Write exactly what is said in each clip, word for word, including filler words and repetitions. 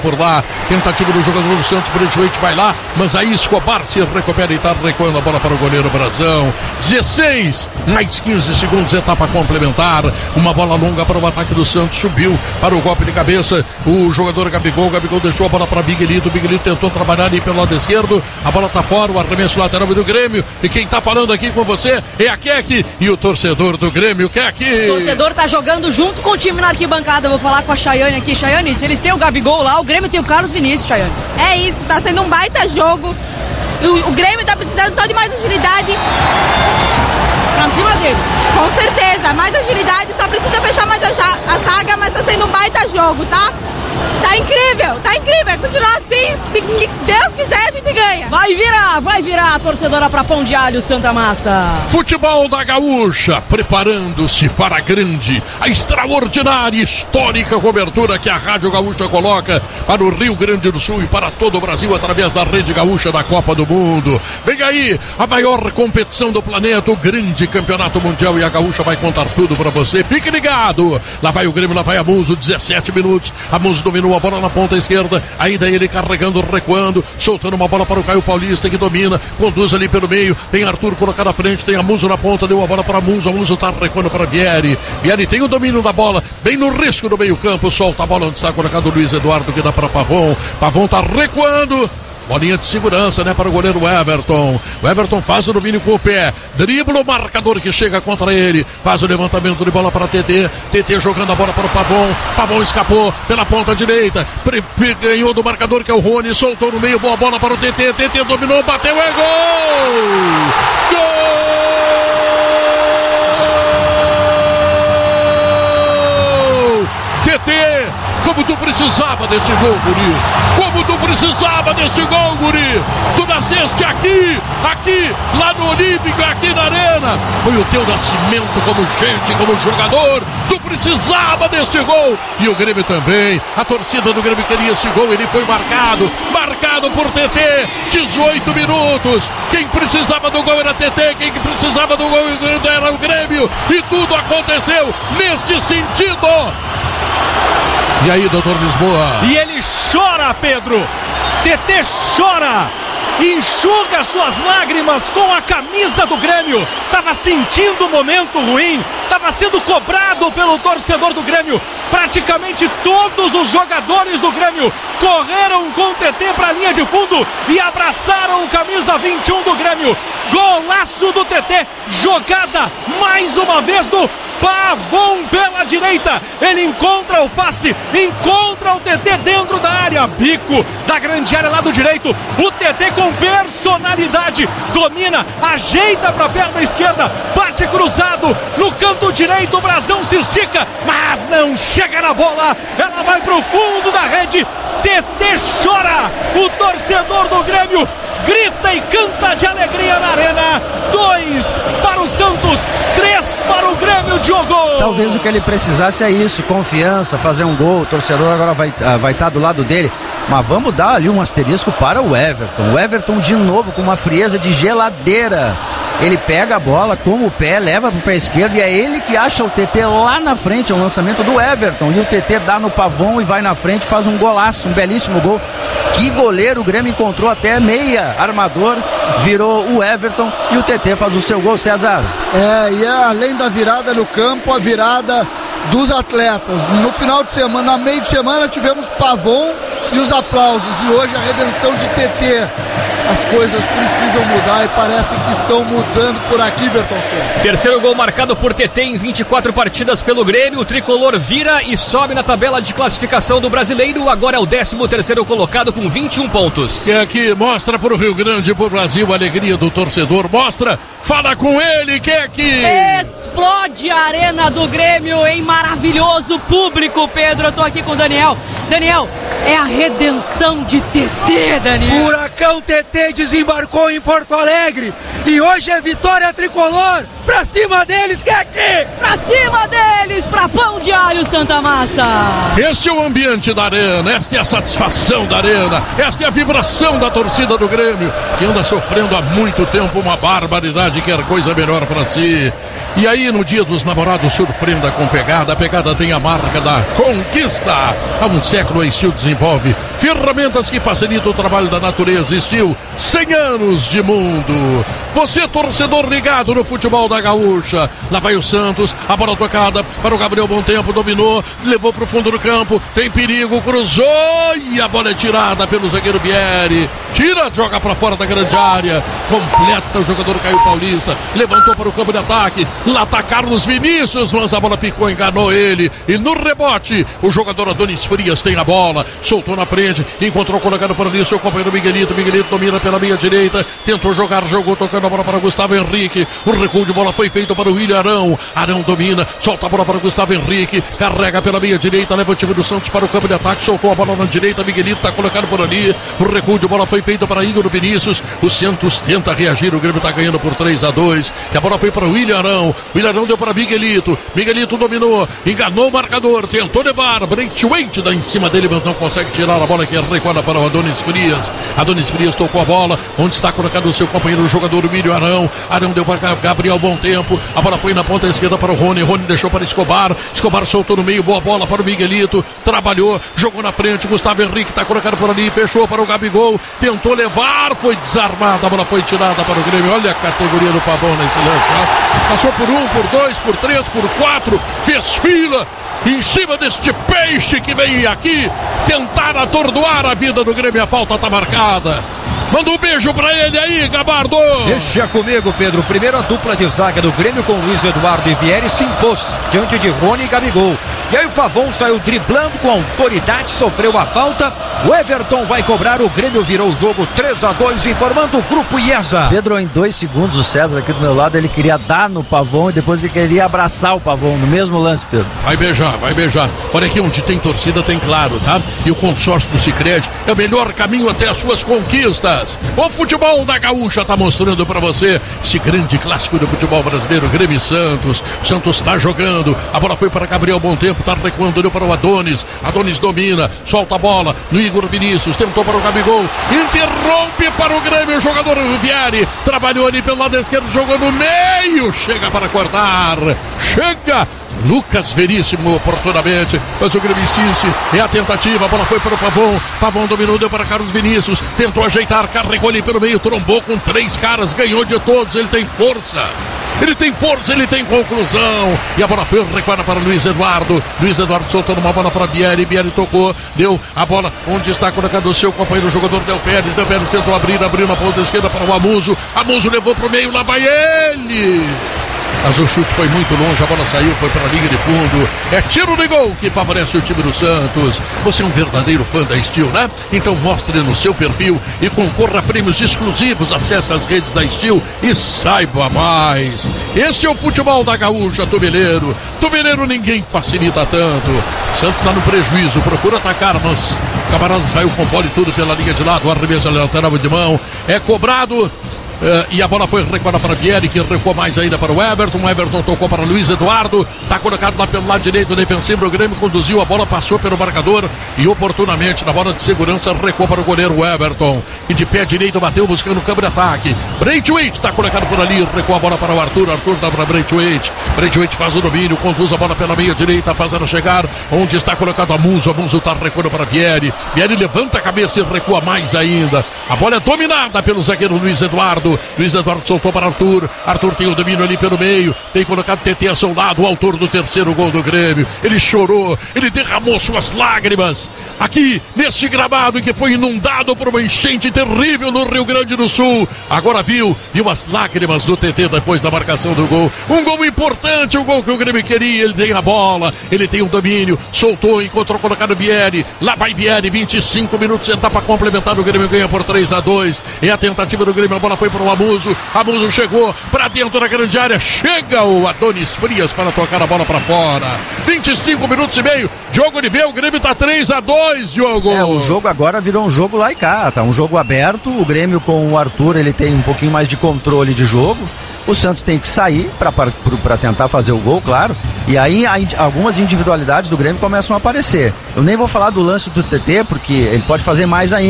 por lá, tentativa do jogador do Santos, Bridgeway vai lá, mas aí Escobar se recupera e está recuando a bola para o goleiro Brazão. dezesseis, mais quinze segundos, etapa complementar, uma bola longa para o ataque do Santos, subiu para o golpe de cabeça, o jogador Gabigol, Gabigol deixou a bola para Miguelito, Miguelito tentou trabalhar ali pelo lado esquerdo, a bola está fora, o arremesso lateral do Grêmio, e quem está falando aqui com você é a Keck e o torcedor do Grêmio, Keck. O torcedor tá jogando junto com o time na arquibancada, eu vou falar com a Chayane aqui. Chayane, se eles têm o Gabigol lá, o Grêmio tem o Carlos Vinícius, Chayane. É isso, tá sendo um baita jogo. O, o Grêmio tá precisando só de mais agilidade pra cima deles. Com certeza, mais agilidade, só precisa fechar mais a, a saga, mas tá sendo um baita jogo, tá? Tá incrível, tá incrível, continuar assim, que Deus quiser a gente ganha. Vai virar, vai virar a torcedora pra Pão de Alho, Santa Massa. Futebol da Gaúcha, preparando-se para a grande, a extraordinária, histórica cobertura que a Rádio Gaúcha coloca para o Rio Grande do Sul e para todo o Brasil através da Rede Gaúcha da Copa do Mundo. Vem aí, a maior competição do planeta, o grande campeonato mundial, e a Gaúcha vai contar tudo para você. Fique ligado, lá vai o Grêmio, lá vai a Muso, dezessete minutos, a Muso dominou a bola na ponta esquerda, ainda ele carregando, recuando, soltando uma bola para o Caio Paulista, que domina, conduz ali pelo meio, tem Arthur colocado à frente, tem a Muso na ponta, deu a bola para a Muso, a Muso está recuando para Vieri, Vieri tem o domínio da bola, bem no risco do meio campo, solta a bola onde está colocado o Luiz Eduardo, que dá para Pavon, Pavon está recuando, bolinha de segurança, né, para o goleiro Everton. O Everton faz o domínio com o pé, dribla o marcador que chega contra ele, faz o levantamento de bola para T T, T T jogando a bola para o Pavon, Pavon escapou pela ponta direita, pre- pre- ganhou do marcador que é o Rony, soltou no meio, boa bola para o T T, T T dominou, bateu, é gol! Gol! T T! Como tu precisava desse gol, guri. Como tu precisava desse gol, guri. Tu nasceste aqui, aqui, lá no Olímpico, aqui na Arena. Foi o teu nascimento como gente, como jogador. Tu precisava desse gol. E o Grêmio também. A torcida do Grêmio queria esse gol. Ele foi marcado. Marcado por T T. dezoito minutos. Quem precisava do gol era T T. Quem precisava do gol era o Grêmio. E tudo aconteceu neste sentido. E aí, doutor Lisboa? E ele chora, Pedro. T T chora. Enxuga suas lágrimas com a camisa do Grêmio. Tava sentindo um momento ruim. Tava sendo cobrado pelo torcedor do Grêmio. Praticamente todos os jogadores do Grêmio correram com o T T para a linha de fundo e abraçaram o camisa vinte e um do Grêmio. Golaço do T T. Jogada mais uma vez do Pavon pela direita, ele encontra o passe, encontra o T T dentro da área, bico da grande área lado direito, o T T com personalidade, domina, ajeita para a perna esquerda, bate cruzado, no canto direito o Brazão se estica, mas não chega na bola, ela vai para o fundo da rede, T T chora, o torcedor do Grêmio grita e canta de alegria na arena. Dois para o Santos, três para o Grêmio, Diogo. Talvez o que ele precisasse é isso, confiança, fazer um gol. O torcedor agora vai estar vai tá do lado dele. Mas vamos dar ali um asterisco para o Everton. O Everton de novo com uma frieza de geladeira. Ele pega a bola com o pé, leva para o pé esquerdo e é ele que acha o T T lá na frente, é um lançamento do Everton. E o T T dá no Pavon e vai na frente, faz um golaço, um belíssimo gol. Que goleiro, o Grêmio encontrou até meia armador, virou o Everton e o T T faz o seu gol, César. É, e é, além da virada no campo, a virada dos atletas. No final de semana, no meio de semana, tivemos Pavon e os aplausos. E hoje a redenção de T T. As coisas precisam mudar e parece que estão mudando por aqui, Bertoncello. Terceiro gol marcado por T T em vinte e quatro partidas pelo Grêmio. O tricolor vira e sobe na tabela de classificação do Brasileiro. Agora é o décimo terceiro colocado com vinte e um pontos. Que aqui mostra para o Rio Grande, para o Brasil, a alegria do torcedor. Mostra, fala com ele, que aqui explode a arena do Grêmio em maravilhoso público, Pedro. Eu tô aqui com o Daniel. Daniel, é a redenção de T T, Daniel. Furacão T T desembarcou em Porto Alegre e hoje é vitória tricolor. Pra cima deles, que é aqui! Pra cima deles, pra Pão de Alho, Santa Massa. Este é o ambiente da arena, esta é a satisfação da arena, esta é a vibração da torcida do Grêmio, que anda sofrendo há muito tempo uma barbaridade, quer coisa melhor pra si. E aí no dia dos namorados surpreenda com pegada, a pegada tem a marca da conquista. Há um século a Estil desenvolve ferramentas que facilitam o trabalho da natureza. Steel, cem anos de mundo. Você, torcedor ligado no futebol da Gaúcha. Lá vai o Santos, a bola tocada para o Gabriel Bom Tempo, dominou, levou para o fundo do campo, tem perigo, cruzou e a bola é tirada pelo zagueiro Bieri. Tira, joga para fora da grande área, completa o jogador Caio Paulista, levantou para o campo de ataque, lá está Carlos Vinícius, mas a bola picou, enganou ele, e no rebote o jogador Adonis Frias tem a bola, soltou na frente, encontrou colocado por ali o seu companheiro Miguelito. Miguelito domina pela meia direita, tentou jogar, jogou tocando a bola para Gustavo Henrique, o recuo de bola foi feito para o William Arão. Arão domina, solta a bola para o Gustavo Henrique, carrega pela meia direita, leva o time do Santos para o campo de ataque, soltou a bola na direita, Miguelito está colocado por ali, o recuo de bola foi feito para Igor Vinícius, o Santos tenta reagir, o Grêmio está ganhando por três a dois, e a bola foi para o William Arão, o William Arão deu para Miguelito, Miguelito dominou, enganou o marcador, tentou levar, Braithwaite dá em cima dele, mas não consegue tirar a bola que é recuada para o Adonis Frias. Adonis Frias tocou a bola, onde está colocado o seu companheiro, o jogador William Arão. Arão deu para Gabriel Bom Tempo, a bola foi na ponta esquerda para o Rony, Rony deixou para Escobar, Escobar soltou no meio, boa bola para o Miguelito, trabalhou, jogou na frente, Gustavo Henrique está colocado por ali, fechou para o Gabigol, tentou levar, foi desarmada, a bola foi tirada para o Grêmio. Olha a categoria do Pavão nesse lance, ó. Passou por um, por dois, por três, por quatro, fez fila em cima deste peixe que vem aqui tentar atordoar a vida do Grêmio. A falta está marcada. Manda um beijo pra ele aí, Gabardo. Deixa comigo, Pedro. Primeiro a dupla de zaga do Grêmio com Luiz Eduardo e Vieri se impôs diante de Rony e Gabigol. E aí o Pavão saiu driblando com autoridade, sofreu a falta. O Everton vai cobrar, o Grêmio virou o jogo três a dois, informando o grupo IESA. Pedro, em dois segundos, o César aqui do meu lado, ele queria dar no Pavão e depois ele queria abraçar o Pavão no mesmo lance, Pedro. Vai beijar, vai beijar. Olha aqui, onde tem torcida tem claro, tá? E o consórcio do Sicredi é o melhor caminho até as suas conquistas. O futebol da Gaúcha está mostrando para você esse grande clássico do futebol brasileiro, Grêmio e Santos. Santos está jogando, a bola foi para Gabriel Bom Tempo, está recuando, deu para o Adonis. Adonis domina, solta a bola no Igor Vinícius, tentou para o Gabigol, interrompe para o Grêmio, o jogador Vieri, trabalhou ali pelo lado esquerdo, jogou no meio, chega para cortar, chega Lucas Veríssimo oportunamente, mas o Grêmio insiste, é a tentativa, a bola foi para o Pavão, Pavão dominou, deu para Carlos Vinícius, tentou ajeitar, carregou ali pelo meio, trombou com três caras, ganhou de todos, ele tem força, ele tem força, ele tem conclusão, e a bola foi recuada para Luiz Eduardo, Luiz Eduardo soltou uma bola para Bieri, Bieri tocou, deu a bola, onde está colocado o seu companheiro, o jogador Del Pérez, Del Pérez tentou abrir, abriu na ponta esquerda para o Amuso, Amuso levou para o meio, lá vai ele! Mas o chute foi muito longe, a bola saiu, foi para a linha de fundo. É tiro de gol que favorece o time do Santos. Você é um verdadeiro fã da Steel, né? Então mostre no seu perfil e concorra a prêmios exclusivos. Acesse as redes da Steel e saiba mais. Este é o futebol da Gaúcha, Tubeleiro. Tubeleiro ninguém facilita tanto. Santos está no prejuízo, procura atacar, mas o camarada saiu com bola e tudo pela linha de lado. O arremesso lateral de mão é cobrado. Uh, e a bola foi recuada para Vieri, que recuou mais ainda para o Everton. O Everton tocou para Luiz Eduardo, está colocado lá pelo lado direito defensivo. O Grêmio conduziu, a bola passou pelo marcador e oportunamente na bola de segurança recuou para o goleiro Everton, que de pé direito bateu buscando o campo de ataque. Braithwaite está colocado por ali, recuou a bola para o Arthur, Arthur dá para Braithwaite, Braithwaite faz o domínio, conduz a bola pela meia direita, fazendo chegar onde está colocado Amuso. Amuso está recuando para Vieri, Vieri levanta a cabeça e recua mais ainda. A bola é dominada pelo zagueiro Luiz Eduardo. Luiz Eduardo soltou para Arthur. Arthur tem o domínio ali pelo meio. Tem colocado T T a seu lado, o autor do terceiro gol do Grêmio. Ele chorou, ele derramou suas lágrimas aqui neste gramado que foi inundado por uma enchente terrível no Rio Grande do Sul. Agora viu, viu as lágrimas do T T depois da marcação do gol. Um gol importante, um gol que o Grêmio queria. Ele tem a bola, ele tem o domínio. Soltou, encontrou colocado Vieri. Lá vai Vieri, vinte e cinco minutos, etapa complementar. O Grêmio ganha por três a dois. É a tentativa do Grêmio, a bola foi para o Amuso. Amuso chegou para dentro da grande área. Chega o Adonis Frias para tocar a bola para fora. vinte e cinco minutos e meio. Diogo Oliveira, o Grêmio está três a dois, Diogo. É, o jogo agora virou um jogo lá e cá. Tá um jogo aberto. O Grêmio com o Arthur, ele tem um pouquinho mais de controle de jogo. O Santos tem que sair para tentar fazer o gol, claro. E aí a, algumas individualidades do Grêmio começam a aparecer. Eu nem vou falar do lance do T T, porque ele pode fazer mais ainda.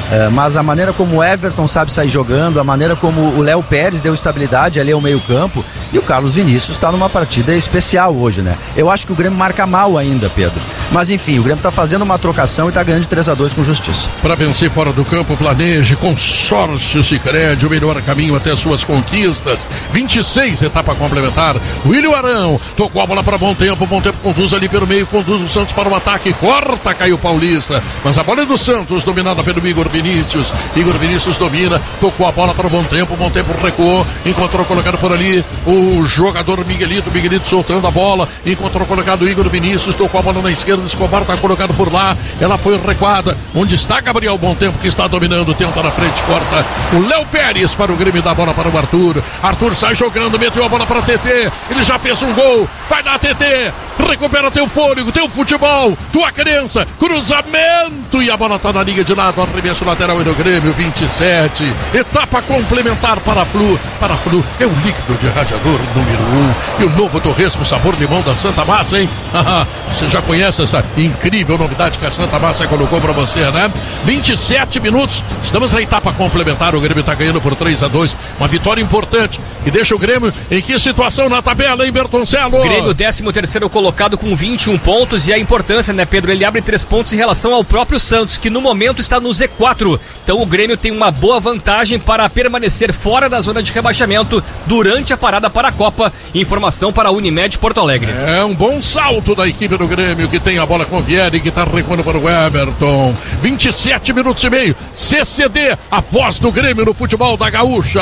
Uh, mas a maneira como o Everton sabe sair jogando, a maneira como o Léo Pérez deu estabilidade ali ao meio campo, e o Carlos Vinícius está numa partida especial hoje, né? Eu acho que o Grêmio marca mal ainda, Pedro. Mas enfim, o Grêmio está fazendo uma trocação e está ganhando de três a dois com justiça. Para vencer fora do campo, planeje, consórcio Sicredi, o melhor caminho até suas conquistas. vinte e seis, etapa complementar. William Arão tocou a bola para Bom Tempo, Bom Tempo conduz ali pelo meio, conduz o Santos para o ataque, corta, caiu Paulista, mas a bola é do Santos, dominada pelo Igor Vinícius. Igor Vinícius domina, tocou a bola para o Bom Tempo, Bom Tempo recuou, encontrou colocado por ali o jogador Miguelito, Miguelito soltando a bola, encontrou colocado o Igor Vinícius, tocou a bola na esquerda, Escobar está colocado por lá, ela foi recuada, onde está Gabriel Bom Tempo, que está dominando, tenta na frente, corta o Léo Pérez para o Grêmio, dá a bola para o Arthur, Arthur sai jogando, meteu a bola para T T, ele já fez um gol, vai dar T T, recupera teu fôlego, teu futebol, tua crença, cruzamento, e a bola está na linha de lado, arremesso lateral e no Grêmio, vinte e sete, etapa complementar para a Flu, para a Flu, é o líquido de radiador número um, e o novo Torresmo sabor limão da Santa Massa, hein? Você já conhece essa incrível novidade que a Santa Massa colocou para você, né? vinte e sete minutos, estamos na etapa complementar, o Grêmio está ganhando por três a dois, uma vitória importante, e deixa o Grêmio em que situação na tabela, hein, Bertoncello? Grêmio décimo terceiro colocado com vinte e um pontos, e a importância, né, Pedro? Ele abre três pontos em relação ao próprio Santos, que no momento está no Z quatro. Então o Grêmio tem uma boa vantagem para permanecer fora da zona de rebaixamento durante a parada para a Copa. Informação para a Unimed Porto Alegre. É um bom salto da equipe do Grêmio, que tem a bola com o Vieri, que está recuando para o Everton. vinte e sete minutos e meio. C C D, a voz do Grêmio no futebol da Gaúcha.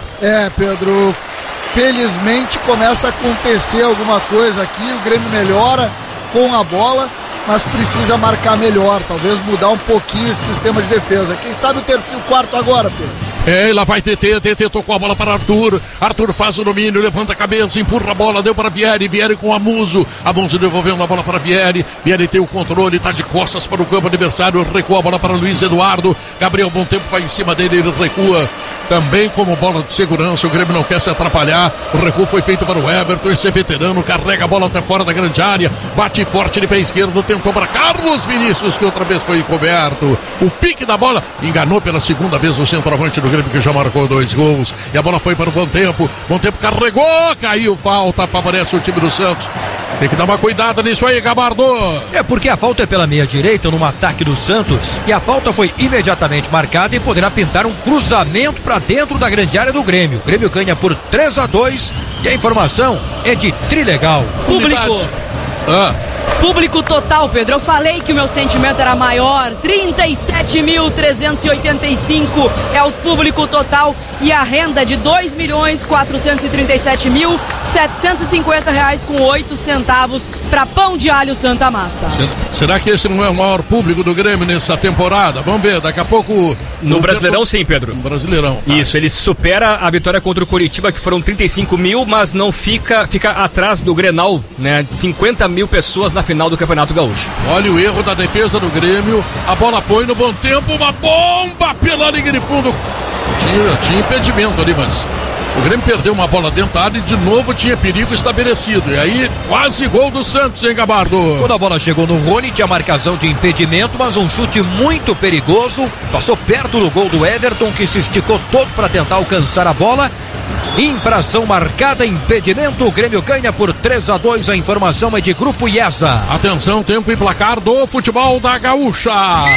É, Pedro, felizmente começa a acontecer alguma coisa aqui, o Grêmio melhora com a bola, mas precisa marcar melhor, talvez mudar um pouquinho esse sistema de defesa. Quem sabe o terceiro, o quarto agora, Pedro? É, lá vai T T, T T tocou a bola para Arthur, Arthur faz o domínio, levanta a cabeça, empurra a bola, deu para Vieri, Vieri com Amuso, Amuso devolvendo a bola para Vieri, Vieri tem o controle, está de costas para o campo adversário, recua a bola para Luiz Eduardo, Gabriel Bom Tempo vai em cima dele, ele recua também como bola de segurança, o Grêmio não quer se atrapalhar, o recuo foi feito para o Everton, esse veterano carrega a bola até fora da grande área, bate forte de pé esquerdo, tentou para Carlos Vinícius, que outra vez foi coberto, o pique da bola, enganou pela segunda vez o centroavante do Grêmio, que já marcou dois gols, e a bola foi para o Bom Tempo, Bom Tempo carregou, caiu, falta, favorece o time do Santos. Tem que dar uma cuidada nisso aí, Gabardo. É porque a falta é pela meia direita no ataque do Santos, e a falta foi imediatamente marcada e poderá pintar um cruzamento para dentro da grande área do Grêmio. O Grêmio ganha por três a dois e a informação é de Trilegal. Público. Ah. Público total, Pedro, eu falei que o meu sentimento era maior, trinta e sete mil trezentos e oitenta e cinco é o público total, e a renda de dois milhões quatrocentos e trinta e sete mil setecentos e cinquenta reais com oito centavos para Pão de Alho Santa Massa. Será que esse não é o maior público do Grêmio nessa temporada? Vamos ver, daqui a pouco... No, no Brasileirão, tempo... sim, Pedro. No Brasileirão. Tá. Isso, ele supera a vitória contra o Coritiba, que foram trinta e cinco mil, mas não fica, fica atrás do Grenal, né? cinquenta mil pessoas na final do Campeonato Gaúcho. Olha o erro da defesa do Grêmio, a bola foi no Bom Tempo, uma bomba pela linha de fundo. Tinha, tinha impedimento ali, mas o Grêmio perdeu uma bola dentro da área e de novo tinha perigo estabelecido. E aí, quase gol do Santos, hein, Gabardo? Quando a bola chegou no Rony, tinha marcação de impedimento, mas um chute muito perigoso. Passou perto do gol do Everton, que se esticou todo para tentar alcançar a bola. Infração marcada, impedimento, o Grêmio ganha por três a dois, a informação é de Grupo IESA. Atenção, tempo e placar do futebol da Gaúcha.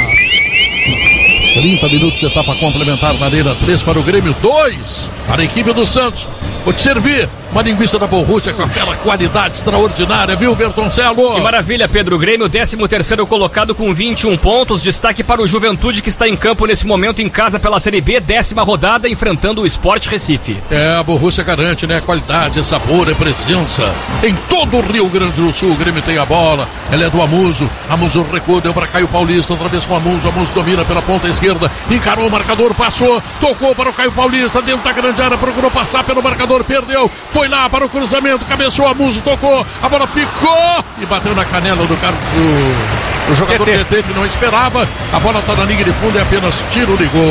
trinta minutos de etapa complementar na Arena, três para o Grêmio, dois para a equipe do Santos. Vou te servir uma linguiça da Borrússia com aquela qualidade extraordinária, viu, Bertoncello? Que maravilha, Pedro. Grêmio, décimo terceiro colocado com vinte e um pontos. Destaque para o Juventude, que está em campo nesse momento em casa pela Série B, décima rodada, enfrentando o Sport Recife. É, a Borrússia garante, né? Qualidade, é sabor, é presença. Em todo o Rio Grande do Sul, o Grêmio tem a bola. Ela é do Amuso. Amuso recua, deu para Caio Paulista, outra vez com o Amuso. Amuso domina pela ponta esquerda, encarou o marcador, passou, tocou para o Caio Paulista, dentro da grande área, procurou passar pelo marcador, perdeu, foi lá para o cruzamento, cabeçou, Amuso, tocou, a bola ficou e bateu na canela do Carlos, do, do jogador T T, que não esperava. A bola está na linha de fundo, é apenas tiro de gol.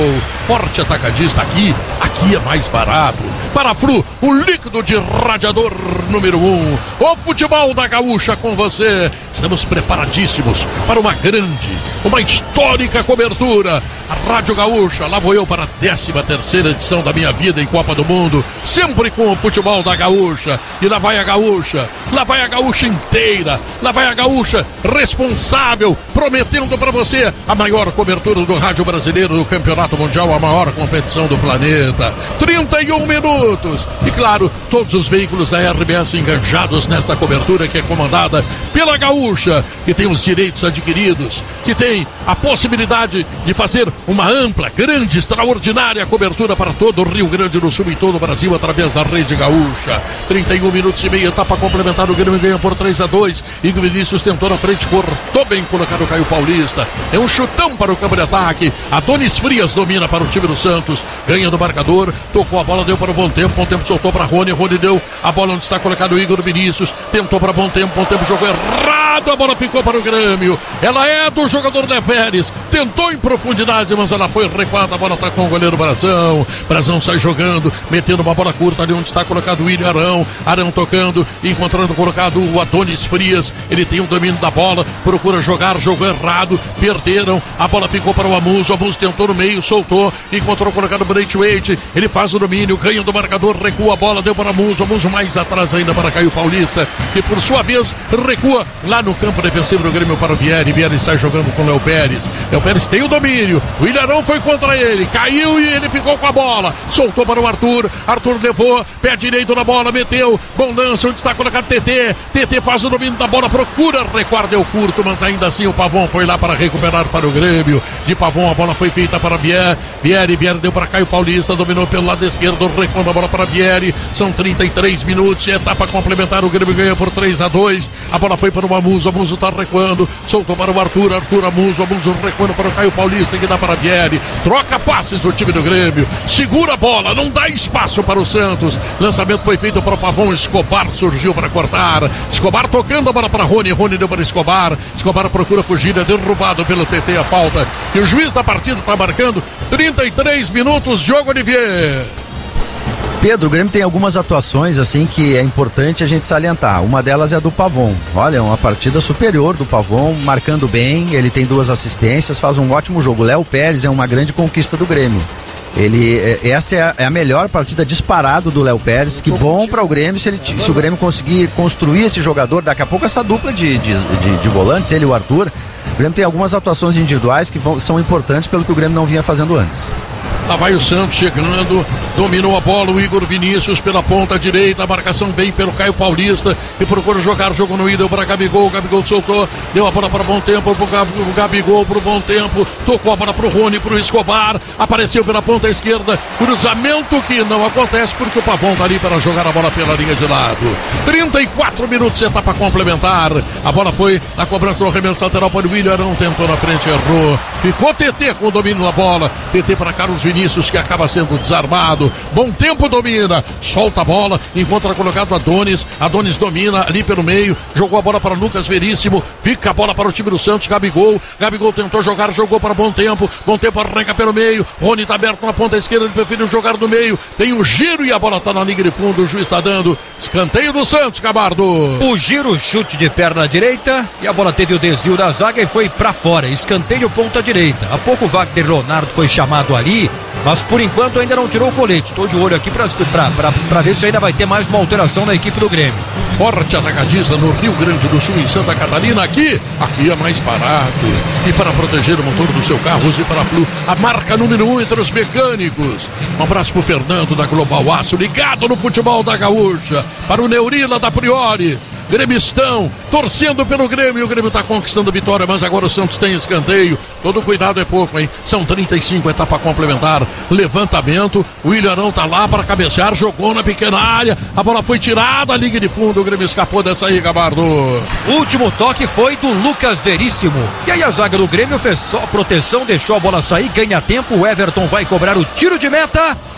Forte Atacadista, aqui, aqui é mais barato. Paraflu, o líquido de radiador número um. O futebol da Gaúcha com você. Estamos preparadíssimos para uma grande, uma histórica cobertura. A Rádio Gaúcha, lá vou eu para a décima terceira edição da minha vida em Copa do Mundo, sempre com o futebol da Gaúcha. E lá vai a Gaúcha, lá vai a Gaúcha inteira, lá vai a Gaúcha responsável, prometendo para você a maior cobertura do rádio brasileiro do Campeonato Mundial, a maior competição do planeta. trinta e um minutos. E claro, todos os veículos da R B S enganjados nesta cobertura que é comandada pela Gaúcha, que tem os direitos adquiridos, que tem a possibilidade de fazer uma ampla, grande, extraordinária cobertura para todo o Rio Grande do Sul e todo o Brasil através da Rede Gaúcha. trinta e um minutos e meio, etapa complementar, o Grêmio ganha por três a dois. Igor Vinícius tentou na frente, cortou bem colocado o Caio Paulista. É um chutão para o campo de ataque. Adonis Frias domina para o time do Santos, ganha do marcador, tocou a bola, deu para o Bom Tempo, Bom Tempo soltou para Rony, Rony deu a bola onde está colocado o Igor Vinícius, tentou para Bom Tempo, Bom Tempo jogou errado, a bola ficou para o Grêmio. Ela é do jogador Léo Pérez, tentou em profundidade, mas ela foi recuada, a bola está com o goleiro Brazão. Brazão sai jogando, metendo uma bola curta ali onde está colocado o William Arão. Arão tocando, encontrando colocado o Adonis Frias. Ele tem o domínio da bola, procura jogar, jogou errado, perderam, a bola ficou para o Amuso. O Amuso tentou no meio, soltou, encontrou colocado o Braithwaite. Ele faz o domínio, ganha do marcador, recua a bola, deu para o Amuso. Amuso mais atrás ainda para Caio Paulista, que por sua vez recua lá no campo defensivo do Grêmio para o Vieri. Vieri sai jogando com o Léo Pérez. Léo Pérez tem o domínio, o William Arão foi contra ele, caiu e ele ficou com a bola, soltou para o Arthur. Arthur levou, pé direito na bola, meteu, bom lance, onde está colocado T T. T T faz o domínio da bola, procura recuar, deu curto, mas ainda assim o Pavon foi lá para recuperar para o Grêmio. De Pavon a bola foi feita para Vieri, Vieri, Vieri deu para Caio Paulista, dominou pelo lado esquerdo, recuando a bola para Vieri. São trinta e três minutos, etapa complementar, o Grêmio ganha por três a dois. A bola foi para o Amuso, Amuso está recuando, soltou para o Arthur, Arthur, Amuso, Amuso recuando para o Caio Paulista, que dá para Vieri, troca passes o time do Grêmio, segura a bola, não dá espaço para o Santos. Lançamento foi feito para o Pavon, Escobar surgiu para cortar, Escobar tocando a bola para Rony, Rony deu para Escobar, Escobar procura fugir, é derrubado pelo T T, a falta que o juiz da partida está marcando. Trinta e três minutos, Diogo Olivier. Pedro, o Grêmio tem algumas atuações assim que é importante a gente salientar. Uma delas é a do Pavon. Olha, uma partida superior do Pavon, marcando bem, ele tem duas assistências, faz um ótimo jogo. Léo Pérez é uma grande conquista do Grêmio. Ele, essa é a, é a melhor partida disparado do Léo Pérez. Que bom para o Grêmio se, ele, se o Grêmio conseguir construir esse jogador. Daqui a pouco essa dupla de, de, de, de volantes, ele e o Arthur. O Grêmio tem algumas atuações individuais que vão, são importantes pelo que o Grêmio não vinha fazendo antes. Lá vai o Santos chegando, dominou a bola o Igor Vinícius pela ponta direita, a marcação vem pelo Caio Paulista e procura jogar, jogo no ídolo para Gabigol, o Gabigol soltou, deu a bola para Bom Tempo, o Gabigol para o Bom Tempo, tocou a bola para o Rony, para o Escobar, apareceu pela ponta esquerda, cruzamento que não acontece porque o Pavon está ali para jogar a bola pela linha de lado. trinta e quatro minutos, etapa complementar, a bola foi na cobrança do arremesso lateral para o William Arão, tentou na frente, errou, ficou T T com o domínio da bola, T T para Carlos Vinícius, que acaba sendo desarmado. Bom Tempo domina, solta a bola, encontra colocado Adonis, Adonis domina ali pelo meio, jogou a bola para Lucas Veríssimo, fica a bola para o time do Santos, Gabigol, Gabigol tentou jogar, jogou para Bom Tempo, Bom Tempo arranca pelo meio, Rony está aberto na ponta esquerda, ele preferiu jogar no meio, tem um giro e a bola está na linha de fundo, o juiz está dando escanteio do Santos, Gabardo. O giro, chute de perna direita e a bola teve o desvio da zaga e foi para fora, escanteio ponta direita. Há pouco o Wagner Leonardo foi chamado ali, mas por enquanto ainda não tirou o colete. Estou de olho aqui para ver se ainda vai ter mais uma alteração na equipe do Grêmio. Forte Atacadista no Rio Grande do Sul, em Santa Catarina. Aqui, aqui é mais barato. E para proteger o motor do seu carro, use Paraflu, a marca número um entre os mecânicos. Um abraço para o Fernando da Global Aço, ligado no futebol da Gaúcha. Para o Neurila da Priori. Gremistão, torcendo pelo Grêmio, o Grêmio está conquistando vitória, mas agora o Santos tem escanteio, todo cuidado é pouco, hein? São trinta e cinco, etapa complementar, levantamento, o William Arão tá lá para cabecear, jogou na pequena área, a bola foi tirada, a liga de fundo, o Grêmio escapou dessa aí, Gabardo. O último toque foi do Lucas Veríssimo, e aí a zaga do Grêmio fez só proteção, deixou a bola sair, ganha tempo, o Everton vai cobrar o tiro de meta,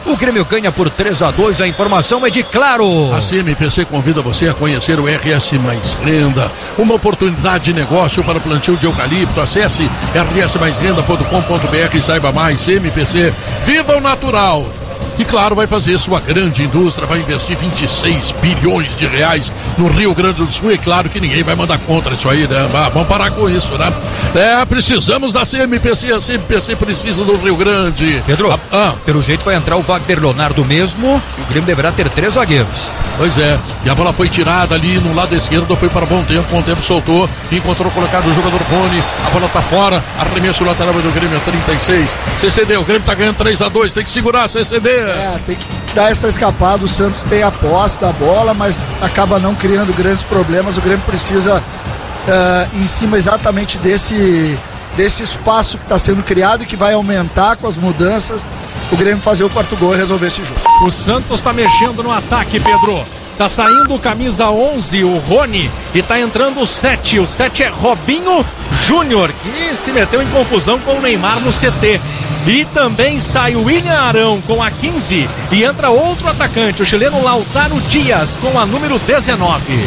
O Grêmio ganha por três a dois. A informação é de Claro. A C M P C convida você a conhecer o R S Mais Renda, uma oportunidade de negócio para plantio de eucalipto. Acesse r s mais renda ponto com ponto b r e saiba mais. C M P C, viva o natural. E claro, vai fazer sua grande indústria, vai investir vinte e seis bilhões de reais no Rio Grande do Sul. E claro que ninguém vai mandar contra isso aí, né? Vamos parar com isso, né? É, precisamos da C M P C, a C M P C precisa do Rio Grande. Pedro, ah, ah. pelo jeito vai entrar o Wagner Leonardo mesmo, e o Grêmio deverá ter três zagueiros. Pois é, e a bola foi tirada ali no lado esquerdo, foi para bom tempo, bom tempo soltou, encontrou colocado o jogador Rony, a bola tá fora, arremesso lateral do Grêmio, trinta e seis. C C D, o Grêmio tá ganhando três a dois, tem que segurar, C C D. É, tem que dar essa escapada. O Santos tem a posse da bola, mas acaba não criando grandes problemas. O Grêmio precisa, uh, em cima exatamente desse, desse espaço que está sendo criado e que vai aumentar com as mudanças, o Grêmio fazer o quarto gol e resolver esse jogo. O Santos está mexendo no ataque, Pedro. Tá saindo o camisa onze, o Rony, e tá entrando o sete. O sete é Robinho Júnior, que se meteu em confusão com o Neymar no C T. E também sai o William Arão com a quinze e entra outro atacante, o chileno Lautaro Dias com a número dezenove.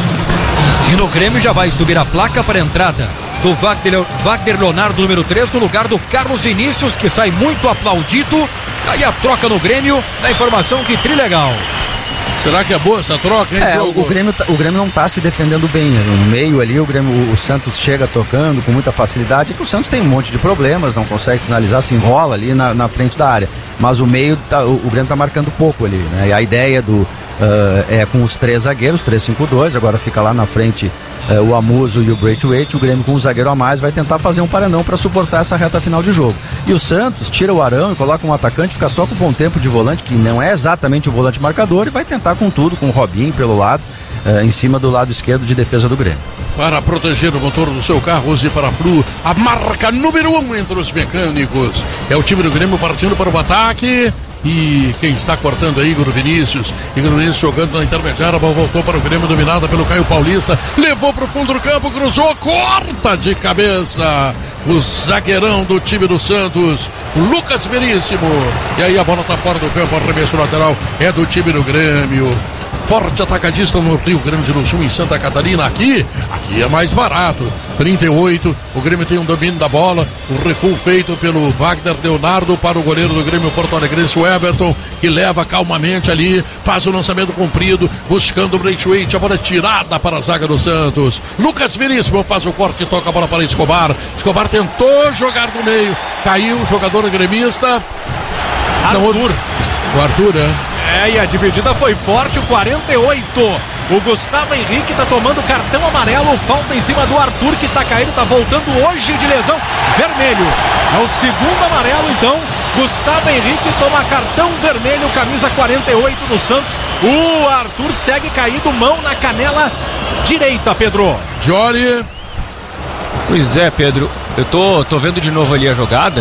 E no Grêmio já vai subir a placa para a entrada do Wagner, Wagner Leonardo, número três, no lugar do Carlos Vinícius, que sai muito aplaudido. Aí a troca no Grêmio, na informação de Trilegal. Será que é boa essa troca, hein? É, o, o, Grêmio, o Grêmio não está se defendendo bem. No meio ali, o, Grêmio, o, o Santos chega tocando com muita facilidade. Que o Santos tem um monte de problemas, não consegue finalizar, se enrola ali na, na frente da área. Mas o meio, tá, o, o Grêmio está marcando pouco ali, né? E a ideia do, uh, é com os três zagueiros, três cinco dois, agora fica lá na frente uh, o Amuso e o Braithwaite. O Grêmio com um zagueiro a mais vai tentar fazer um paranão para suportar essa reta final de jogo. E o Santos tira o Arão e coloca um atacante, fica só com o bom tempo de volante, que não é exatamente o volante marcador, e vai tentar com tudo, com o Robinho pelo lado, uh, em cima do lado esquerdo de defesa do Grêmio. Para proteger o motor do seu carro, use Paraflu, a marca número um entre os mecânicos. É o time do Grêmio partindo para o ataque. E quem está cortando aí, Igor Vinícius. Igor Vinícius jogando na intermediária, a bola voltou para o Grêmio, dominada pelo Caio Paulista. Levou para o fundo do campo, cruzou, corta de cabeça. O zagueirão do time do Santos, Lucas Veríssimo. E aí a bola está fora do campo, arremesso lateral é do time do Grêmio. Forte atacadista no Rio Grande do Sul, em Santa Catarina. Aqui, aqui é mais barato. trinta e oito, o Grêmio tem um domínio da bola. O recuo feito pelo Wagner Leonardo para o goleiro do Grêmio Porto Alegrense, o Everton, que leva calmamente ali, faz o lançamento comprido, buscando o Braithwaite. A bola é tirada para a zaga do Santos. Lucas Veríssimo faz o corte e toca a bola para Escobar. Escobar tentou jogar no meio, caiu o jogador gremista. Arthur. O Arthur, é. É, e a dividida foi forte, o quarenta e oito. O Gustavo Henrique tá tomando cartão amarelo, falta em cima do Arthur, que tá caído, tá voltando hoje de lesão, vermelho. É o segundo amarelo, então. Gustavo Henrique toma cartão vermelho, camisa quarenta e oito do Santos. O Arthur segue caído, mão na canela direita, Pedro. Jory. Pois é, Pedro, eu tô, tô vendo de novo ali a jogada.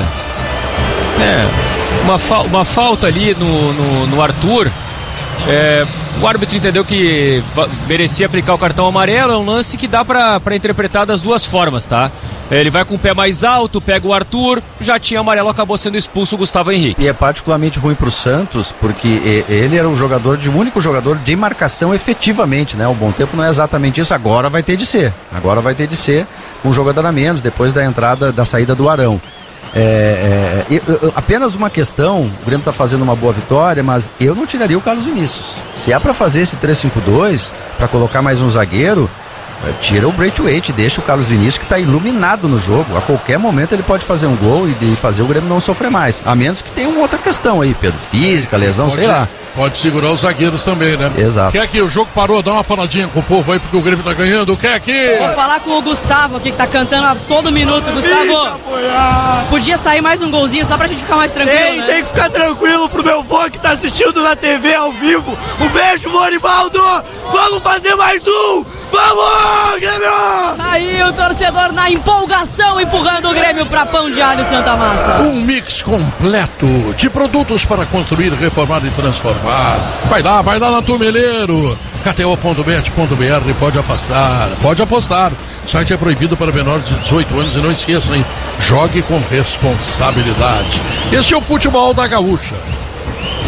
É... Uma, fa- uma falta ali no, no, no Arthur. É, o árbitro entendeu que merecia aplicar o cartão amarelo. É um lance que dá pra, pra interpretar das duas formas, tá? Ele vai com o pé mais alto, pega o Arthur, já tinha amarelo, acabou sendo expulso o Gustavo Henrique. E é particularmente ruim pro Santos, porque ele era um jogador, de um único jogador de marcação efetivamente, né? O Bom Tempo não é exatamente isso, agora vai ter de ser. Agora vai ter de ser um jogador a menos, depois da entrada, da saída do Arão. É, é, eu, apenas uma questão, o Grêmio está fazendo uma boa vitória, mas eu não tiraria o Carlos Vinícius. Se é para fazer esse três cinco dois, para colocar mais um zagueiro, tira o Braithwaite, deixa o Carlos Vinícius, que está iluminado no jogo. A qualquer momento ele pode fazer um gol e, e fazer o Grêmio não sofrer mais. A menos que tenha uma outra questão aí, Pedro, física, lesão, pode, sei lá. Pode segurar os zagueiros também, né? Exato. Quer que o jogo parou, dá uma faladinha com o povo aí, porque o Grêmio tá ganhando. Quer que... Vou falar com o Gustavo aqui, que tá cantando a todo minuto. Gustavo, podia sair mais um golzinho só pra gente ficar mais tranquilo, Tem, né? tem que ficar tranquilo pro meu vô que tá assistindo na T V ao vivo. Um beijo, Moribaldo! Vamos fazer mais um! Vamos, Grêmio! Aí o torcedor na empolgação empurrando o Grêmio pra Pão de Alho Santa Massa. Um mix completo de produtos para construir, reformar e transformar. Vai lá, vai lá na Tumeleiro. K T O ponto bet ponto b r, pode apostar, pode apostar. O site é proibido para menores de dezoito anos e não esqueçam, hein? Jogue com responsabilidade. Esse é o futebol da Gaúcha.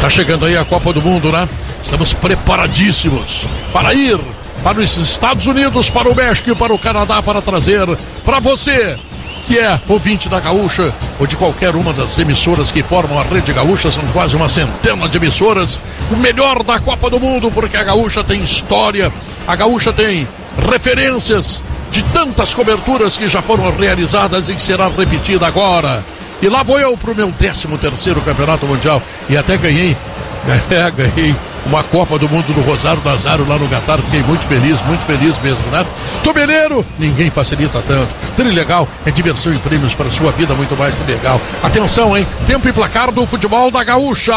Está chegando aí a Copa do Mundo, né? Estamos preparadíssimos para ir para os Estados Unidos, para o México e para o Canadá para trazer para você, que é ouvinte da Gaúcha ou de qualquer uma das emissoras que formam a Rede Gaúcha, são quase uma centena de emissoras, o melhor da Copa do Mundo, porque a Gaúcha tem história, a Gaúcha tem referências de tantas coberturas que já foram realizadas e que será repetida agora. E lá vou eu pro meu décimo terceiro Campeonato Mundial e até ganhei, é, ganhei uma Copa do Mundo do Rosário Nazário lá no Qatar, fiquei muito feliz, muito feliz mesmo, né? Tobeleiro, ninguém facilita tanto. Trilegal é diversão e prêmios para a sua vida, muito mais legal. Atenção, hein? Tempo e placar do futebol da Gaúcha.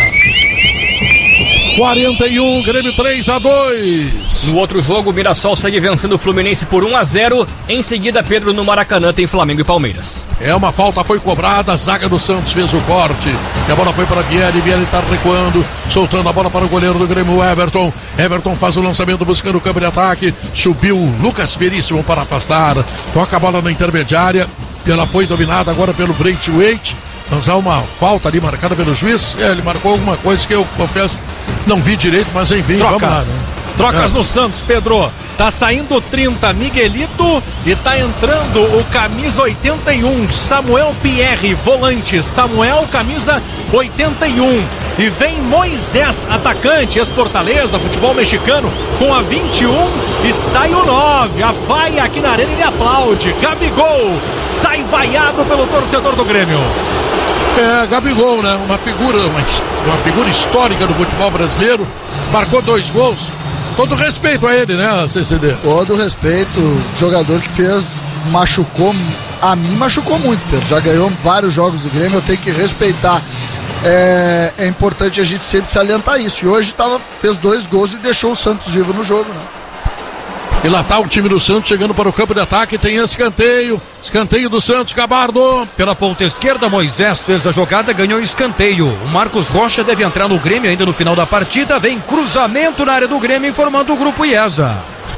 quarenta e um, Grêmio três a dois. No outro jogo, o Mirassol segue vencendo o Fluminense por um a zero. Em seguida, Pedro, no Maracanã tem Flamengo e Palmeiras. É, uma falta foi cobrada, a zaga do Santos fez o corte. E a bola foi para Vieri, Vieri está recuando, soltando a bola para o goleiro do Grêmio, Everton. Everton faz o lançamento buscando o campo de ataque. Subiu Lucas Veríssimo para afastar. Toca a bola na intermediária. E ela foi dominada agora pelo Braithwaite. Mas há uma falta ali marcada pelo juiz. É, ele marcou alguma coisa que eu confesso não vi direito, mas enfim, Trocas. vamos lá. Né? Trocas é. no Santos, Pedro. Tá saindo trinta, Miguelito, e tá entrando o camisa oitenta e um, Samuel Pierre, volante. Samuel, camisa oitenta e um. E vem Moisés, atacante, ex-Fortaleza, futebol mexicano, com a vinte e um, e sai o nove. A vaia aqui na arena, ele aplaude. Gabigol sai vaiado pelo torcedor do Grêmio. É, Gabigol, né? Uma figura, uma, uma figura histórica do futebol brasileiro. Marcou dois gols. Todo respeito a ele, né, C C D? Todo respeito. Jogador que fez, machucou, a mim machucou muito, Pedro. Já ganhou vários jogos do Grêmio, eu tenho que respeitar. É, é importante a gente sempre salientar isso. E hoje tava, fez dois gols e deixou o Santos vivo no jogo, né? E lá tá o time do Santos chegando para o campo de ataque, tem escanteio, escanteio do Santos, Gabardo. Pela ponta esquerda, Moisés fez a jogada, ganhou escanteio. O Marcos Rocha deve entrar no Grêmio ainda no final da partida, vem cruzamento na área do Grêmio, informando o grupo IESA.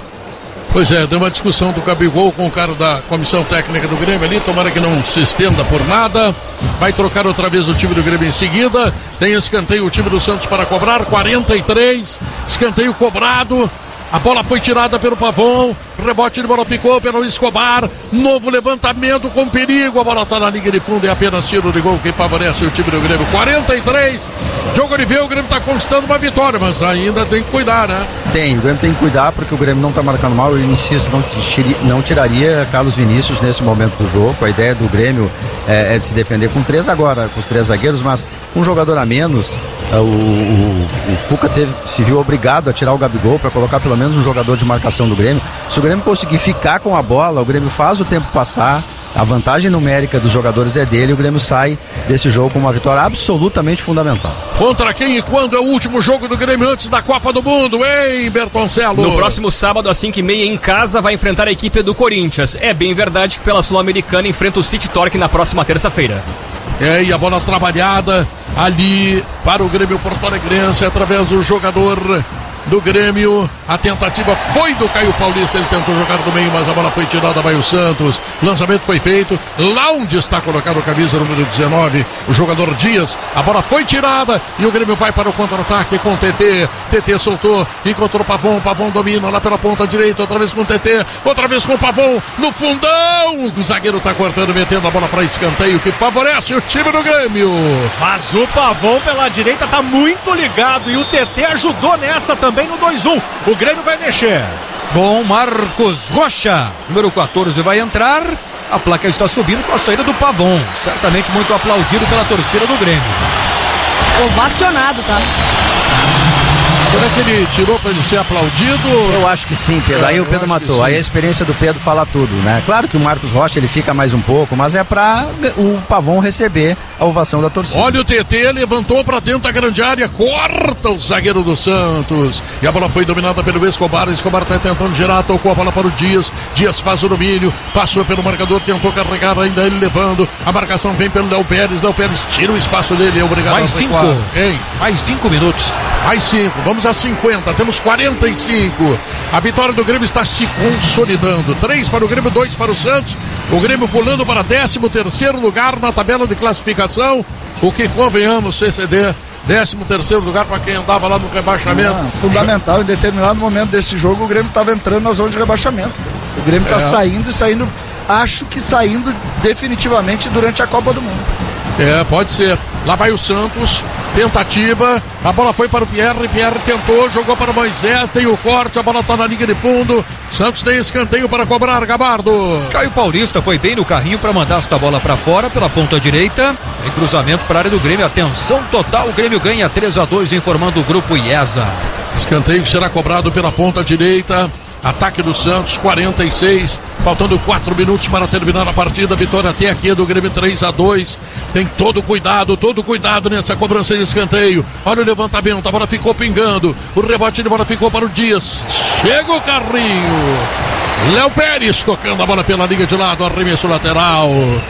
Pois é, deu uma discussão do Gabigol com o cara da comissão técnica do Grêmio ali, tomara que não se estenda por nada. Vai trocar outra vez o time do Grêmio em seguida, tem escanteio o time do Santos para cobrar, quarenta e três, escanteio cobrado. A bola foi tirada pelo Pavon, rebote de bola ficou pelo Escobar, novo levantamento com perigo, a bola está na linha de fundo e apenas tiro de gol que favorece o time do Grêmio. quarenta e três, Diogo Oliveira, o Grêmio está conquistando uma vitória, mas ainda tem que cuidar, né? Tem, o Grêmio tem que cuidar porque o Grêmio não está marcando mal, eu insisto, não, tiri, não tiraria Carlos Vinícius nesse momento do jogo. A ideia do Grêmio é, é de se defender com três agora, com os três zagueiros, mas um jogador a menos, o, o, o Cuca teve, se viu obrigado a tirar o Gabigol para colocar pelo menos um jogador de marcação do Grêmio. Se o Grêmio conseguir ficar com a bola, o Grêmio faz o tempo passar, a vantagem numérica dos jogadores é dele, o Grêmio sai desse jogo com uma vitória absolutamente fundamental. Contra quem e quando é o último jogo do Grêmio antes da Copa do Mundo, hein, Bertoncello? No próximo sábado, às cinco e meia, em casa, vai enfrentar a equipe do Corinthians. É bem verdade que pela Sul-Americana enfrenta o City Torque na próxima terça-feira. É, e a bola trabalhada ali para o Grêmio porto-alegrense através do jogador do Grêmio. A tentativa foi do Caio Paulista, ele tentou jogar do meio, mas a bola foi tirada, vai o Santos. Lançamento foi feito, lá onde está colocado o camisa número dezenove, o jogador Dias. A bola foi tirada e o Grêmio vai para o contra-ataque com o T T. T T soltou, encontrou o Pavon, Pavon domina lá pela ponta direita, outra vez com o T T, outra vez com o Pavon no fundão. O zagueiro está cortando, metendo a bola para escanteio que favorece o time do Grêmio. Mas o Pavon pela direita está muito ligado e o T T ajudou nessa também no dois a um. O Grêmio vai mexer. Bom, Marcos Rocha, número quatorze, vai entrar. A placa está subindo com a saída do Pavon. Certamente muito aplaudido pela torcida do Grêmio. Ovacionado, tá? Será que ele tirou para ele ser aplaudido? Eu acho que sim, Pedro. Aí o Pedro matou. Aí a experiência do Pedro fala tudo, né? Claro que o Marcos Rocha ele fica mais um pouco, mas é para o Pavon receber a ovação da torcida. Olha o T T, levantou para dentro da grande área, corta o zagueiro do Santos. E a bola foi dominada pelo Escobar. O Escobar está tentando girar, tocou a bola para o Dias. Dias faz o domínio, passou pelo marcador, tentou carregar, ainda ele levando. A marcação vem pelo Léo Pérez. Léo Pérez tira o espaço dele, é obrigado Mais a cinco. Hein? Mais cinco minutos. Mais cinco, vamos a cinquenta, temos quarenta e cinco. A vitória do Grêmio está se consolidando. Três para o Grêmio, dois para o Santos. O Grêmio pulando para décimo terceiro lugar na tabela de classificação. O que, convenhamos, C C D, décimo terceiro lugar para quem andava lá no rebaixamento. Ah, fundamental, em determinado momento desse jogo o Grêmio estava entrando na zona de rebaixamento. O Grêmio está é. saindo e saindo, acho que saindo definitivamente durante a Copa do Mundo. É, pode ser. Lá vai o Santos, tentativa, a bola foi para o Pierre, Pierre tentou, jogou para o Moisés, tem o corte, a bola está na linha de fundo, Santos tem escanteio para cobrar, Gabardo. Caio Paulista foi bem no carrinho para mandar esta bola para fora, pela ponta direita, em cruzamento para a área do Grêmio, atenção total, o Grêmio ganha três a dois, informando o grupo IESA. Escanteio que será cobrado pela ponta direita. Ataque do Santos, quarenta e seis, faltando quatro minutos para terminar a partida. Vitória até aqui do Grêmio, três a dois. Tem todo cuidado, todo cuidado nessa cobrança de escanteio. Olha o levantamento, a bola ficou pingando. O rebote de bola ficou para o Dias. Chega o carrinho. Léo Pérez tocando a bola pela liga de lado, arremesso lateral.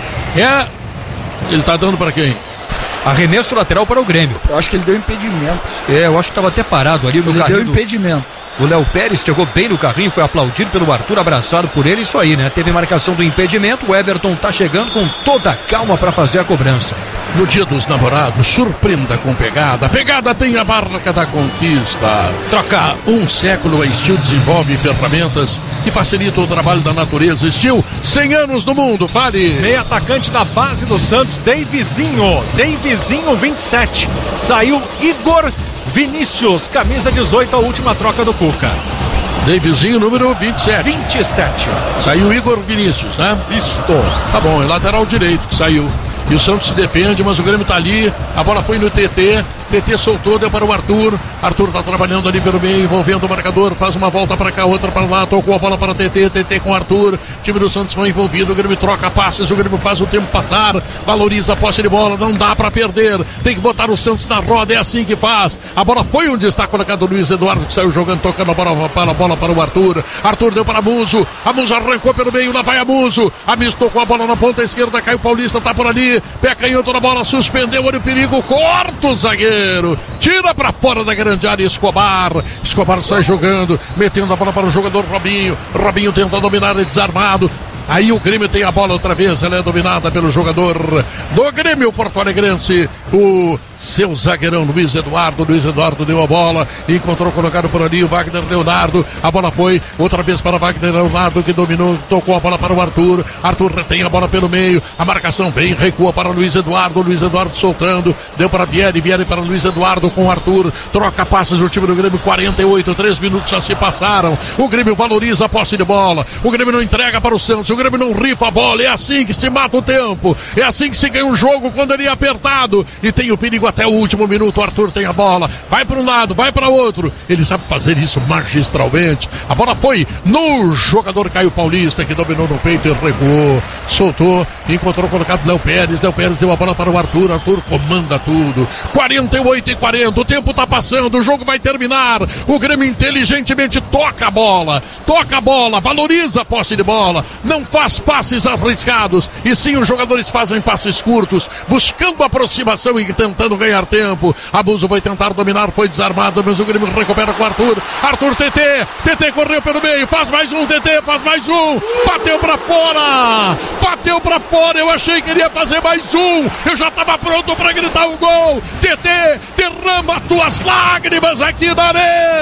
É. Ele tá dando para quem? Arremesso lateral para o Grêmio. Eu acho que ele deu impedimento. É, eu acho que estava até parado ali no ele carrinho. Ele deu impedimento. O Léo Pérez chegou bem no carrinho, foi aplaudido pelo Arthur, abraçado por ele, isso aí, né? Teve marcação do impedimento, o Everton tá chegando com toda a calma para fazer a cobrança. No dia dos namorados, surpreenda com pegada. Pegada tem a marca da conquista. Troca um século, a Steel desenvolve ferramentas que facilitam o trabalho da natureza. Steel, cem anos no mundo, fale. Meio atacante da base do Santos, Davizinho, Davizinho vinte e sete. Saiu Igor Vinícius, camisa dezoito, a última troca do Cuca. Davizinho, número vinte e sete. vinte e sete. Saiu Igor Vinícius, né? Isto. Tá bom, é lateral direito que saiu. E o Santos se defende, mas o Grêmio tá ali. A bola foi no T T. T T soltou, deu para o Arthur. Arthur tá trabalhando ali pelo meio, envolvendo o marcador. Faz uma volta para cá, outra para lá. Tocou a bola para T T. T T com o Arthur. O time do Santos foi envolvido. O Grêmio troca passes. O Grêmio faz o tempo passar. Valoriza a posse de bola. Não dá para perder. Tem que botar o Santos na roda. É assim que faz. A bola foi onde está colocado o Luiz Eduardo, que saiu jogando, tocando a bola para, a bola para o Arthur. Arthur deu para Muso. A Muso arrancou pelo meio. Lá vai a Muso. A Muso tocou a bola na ponta esquerda. Caio Paulista tá por ali. Pé canhoto na bola. Suspendeu. Olha o perigo. Corta o zagueiro. Tira para fora da grande área Escobar. Escobar sai jogando, metendo a bola para o jogador Robinho. Robinho tenta dominar, é desarmado. Aí o Grêmio tem a bola outra vez, ela é dominada pelo jogador do Grêmio porto-alegrense, o seu zagueirão Luiz Eduardo. Luiz Eduardo deu a bola, encontrou colocado por ali o Wagner Leonardo. A bola foi outra vez para Wagner Leonardo, que dominou, tocou a bola para o Arthur. Arthur retém a bola pelo meio, a marcação vem, recua para Luiz Eduardo. Luiz Eduardo soltando, deu para Vieri, Vieri para Luiz Eduardo com o Arthur. Troca passes o time do Grêmio, quarenta e oito, três minutos já se passaram. O Grêmio valoriza a posse de bola, o Grêmio não entrega para o Santos, o Grêmio não rifa a bola. É assim que se mata o tempo, é assim que se ganha um jogo quando ele é apertado e tem o perigo até o último minuto. O Arthur tem a bola, vai para um lado, vai para outro, ele sabe fazer isso magistralmente. A bola foi no jogador Caio Paulista, que dominou no peito e recuou, soltou, encontrou colocado Léo Pérez. Léo Pérez deu a bola para o Arthur. Arthur comanda tudo. quarenta e oito e quarenta, o tempo tá passando, o jogo vai terminar. O Grêmio inteligentemente toca a bola, toca a bola, valoriza a posse de bola, não faz passes arriscados, e sim os jogadores fazem passes curtos, buscando aproximação e tentando ganhar tempo. Abuso vai tentar dominar, foi desarmado, mas o Grêmio recupera com o Arthur. Arthur, T T, T T correu pelo meio, faz mais um, T T, faz mais um, bateu pra fora, bateu pra fora. Eu achei que ele ia fazer mais um, eu já tava pronto pra gritar o gol. T T, derrama tuas lágrimas aqui na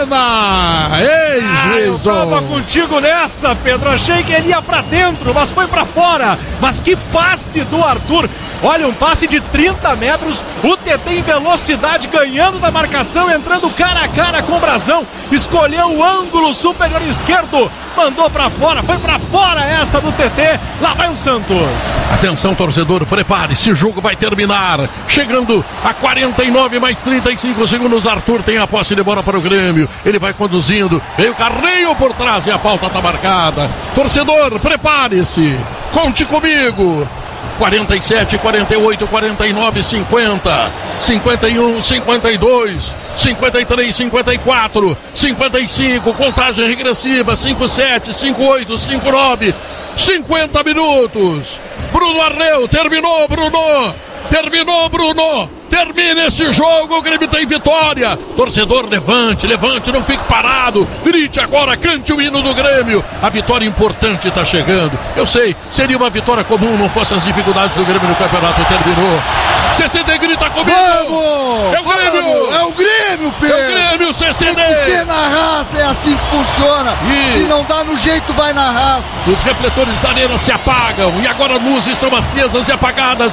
arena. Ei, ah, Jesus. Eu tava contigo nessa, Pedro, achei que ele ia pra dentro, mas foi pra fora. Mas que passe do Arthur. Olha, um passe de trinta metros, o T T em velocidade, ganhando da marcação, entrando cara a cara com o Brazão, escolheu o ângulo superior esquerdo, mandou pra fora, foi pra fora essa do T T. Lá vai o Santos. Atenção, torcedor, prepare-se, o jogo vai terminar. Chegando a quarenta e nove mais trinta e cinco segundos, Arthur tem a posse de bola para o Grêmio, ele vai conduzindo, veio o carrinho por trás e a falta está marcada. Torcedor, prepare-se, conte comigo. quarenta e sete, quarenta e oito, quarenta e nove, cinquenta, cinquenta e um, cinquenta e dois, cinquenta e três, cinquenta e quatro, cinquenta e cinco, contagem regressiva, cinquenta e sete, cinquenta e oito, cinquenta e nove, cinquenta minutos. Bruno Arleu, terminou, Bruno, terminou, Bruno. Termina esse jogo, o Grêmio tem vitória. Torcedor, levante, levante, não fique parado. Grite agora, cante o hino do Grêmio. A vitória importante está chegando. Eu sei, seria uma vitória comum, não fosse as dificuldades do Grêmio no campeonato. Terminou. C C D grita comigo! Vamos! É o Grêmio! É o Grêmio, Pedro! É o Grêmio, C C D! Tem que ser na raça, é assim que funciona. E... se não dá no jeito, vai na raça. Os refletores da arena se apagam e agora as luzes são acesas e apagadas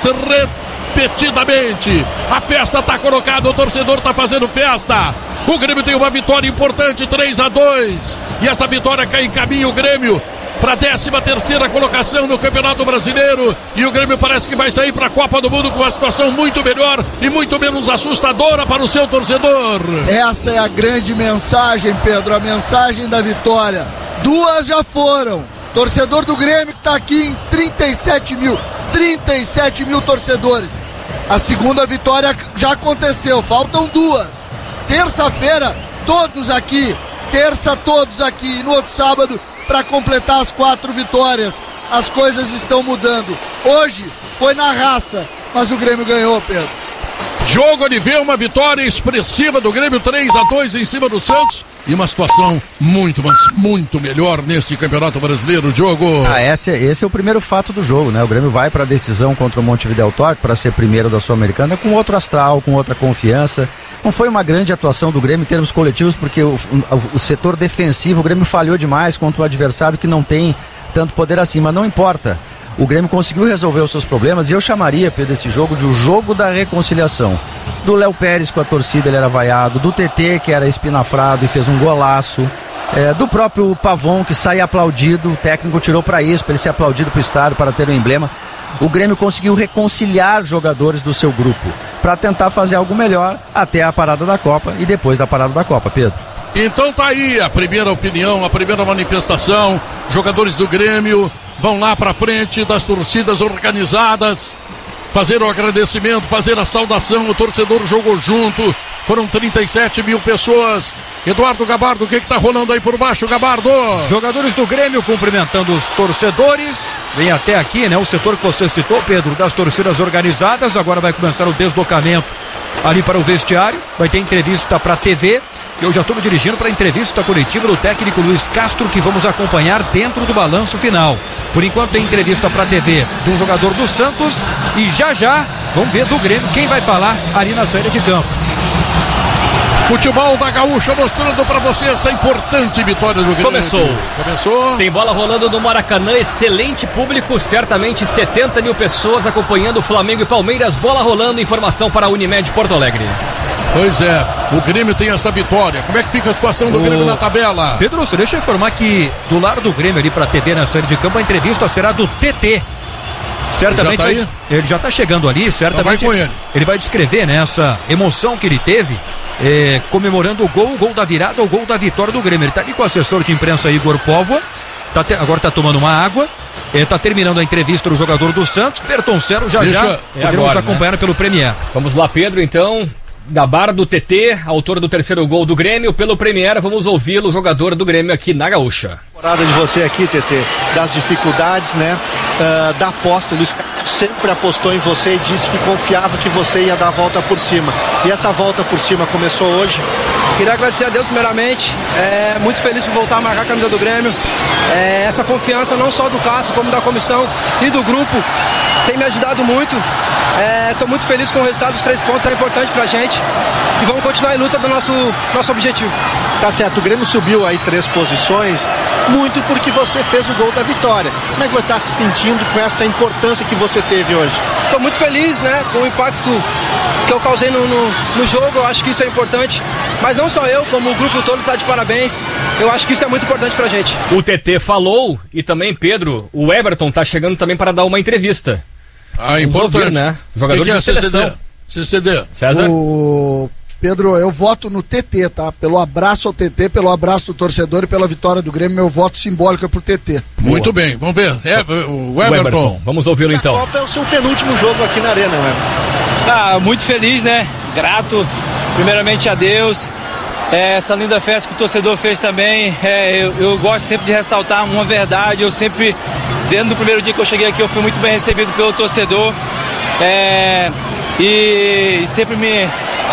repetidamente. A festa está colocada, o torcedor está fazendo festa. O Grêmio tem uma vitória importante, três a dois. E essa vitória cai em caminho o Grêmio para a décima terceira colocação no Campeonato Brasileiro. E o Grêmio parece que vai sair para a Copa do Mundo com uma situação muito melhor e muito menos assustadora para o seu torcedor. Essa é a grande mensagem, Pedro, a mensagem da vitória. Duas já foram. Torcedor do Grêmio que está aqui em trinta e sete mil. trinta e sete mil torcedores. A segunda vitória já aconteceu, faltam duas. Terça-feira, todos aqui. Terça, todos aqui. E no outro sábado, para completar as quatro vitórias. As coisas estão mudando. Hoje foi na raça, mas o Grêmio ganhou, Pedro. Diogo Oliveira, uma vitória expressiva do Grêmio, três a dois em cima do Santos. E uma situação muito, mas muito melhor neste Campeonato Brasileiro, Diogo. Ah, esse, esse é o primeiro fato do jogo, né? O Grêmio vai para a decisão contra o Montevideo Torque para ser primeiro da Sul-Americana com outro astral, com outra confiança. Não foi uma grande atuação do Grêmio em termos coletivos, porque o, o, o setor defensivo, o Grêmio falhou demais contra o adversário que não tem tanto poder assim, mas não importa. O Grêmio conseguiu resolver os seus problemas e eu chamaria, Pedro, esse jogo de o jogo da reconciliação. Do Léo Pérez com a torcida, ele era vaiado, do T T, que era espinafrado e fez um golaço, é, do próprio Pavon, que sai aplaudido, o técnico tirou para isso, para ele ser aplaudido para o estádio, para ter um emblema. O Grêmio conseguiu reconciliar jogadores do seu grupo para tentar fazer algo melhor até a parada da Copa e depois da parada da Copa, Pedro. Então tá aí a primeira opinião, a primeira manifestação. Jogadores do Grêmio vão lá pra frente das torcidas organizadas, fazer o agradecimento, fazer a saudação. O torcedor jogou junto. Foram trinta e sete mil pessoas. Eduardo Gabardo, o que que tá rolando aí por baixo, Gabardo? Jogadores do Grêmio cumprimentando os torcedores. Vem até aqui, né? O setor que você citou, Pedro, das torcidas organizadas. Agora vai começar o deslocamento ali para o vestiário. Vai ter entrevista para a T V. Eu já estou me dirigindo para a entrevista coletiva do técnico Luiz Castro, que vamos acompanhar dentro do balanço final. Por enquanto tem entrevista para a T V de um jogador do Santos e já já vamos ver do Grêmio quem vai falar ali na saída de campo. Futebol da Gaúcha mostrando para você essa importante vitória do Grêmio. Começou. Começou. Tem bola rolando no Maracanã, excelente público, certamente setenta mil pessoas acompanhando o Flamengo e Palmeiras. Bola rolando, informação para a Unimed Porto Alegre. Pois é, o Grêmio tem essa vitória. Como é que fica a situação do o... Grêmio na tabela? Pedro, deixa eu informar que do lado do Grêmio ali para a T V na série de campo, a entrevista será do T T. Certamente ele já tá, vai, ele já tá chegando ali, certamente vai ele. ele vai descrever, né, essa emoção que ele teve é, comemorando o gol, o gol da virada, o gol da vitória do Grêmio. Ele tá ali com o assessor de imprensa Igor Póvoa, tá te, agora tá tomando uma água, é, tá terminando a entrevista do jogador do Santos, Bertoncello, já Deixa, já é podemos agora, acompanhar, né, pelo Premier. Vamos lá, Pedro, então. Gabardo, T T, autor do terceiro gol do Grêmio, pelo Premier, vamos ouvi-lo, jogador do Grêmio aqui na Gaúcha. Temporada de você aqui, T T, das dificuldades, né, uh, da aposta. O Luiz Castro sempre apostou em você e disse que confiava que você ia dar a volta por cima. E essa volta por cima começou hoje. Queria agradecer a Deus primeiramente, é, muito feliz por voltar a marcar a camisa do Grêmio. É, essa confiança não só do Castro, como da comissão e do grupo, tem me ajudado muito. Estou é, muito feliz com o resultado dos três pontos, é importante pra gente. E vamos continuar em luta do nosso, nosso objetivo. Tá certo, o Grêmio subiu aí três posições, muito porque você fez o gol da vitória. Como é que você está se sentindo com essa importância que você teve hoje? Estou muito feliz, né, com o impacto que eu causei no, no, no jogo, eu acho que isso é importante. Mas não só eu, como o grupo todo está de parabéns. Eu acho que isso é muito importante pra gente. O T T falou e também, Pedro, o Everton tá chegando também para dar uma entrevista. Ah, importante, ouvir, né? Jogador que que é de seleção. C C D. César? O Pedro, eu voto no T T, tá? Pelo abraço ao T T, pelo abraço do torcedor e pela vitória do Grêmio, meu voto simbólico é pro T T. Muito Boa. bem, vamos ver. É, o Everton. O Everton. Vamos ouvi-lo então. A Copa é o seu penúltimo jogo aqui na Arena, Everton. Ah, muito feliz, né? Grato, primeiramente a Deus. É, essa linda festa que o torcedor fez também, é, eu, eu gosto sempre de ressaltar uma verdade. Eu sempre, desde o primeiro dia que eu cheguei aqui, eu fui muito bem recebido pelo torcedor, é, e, e sempre me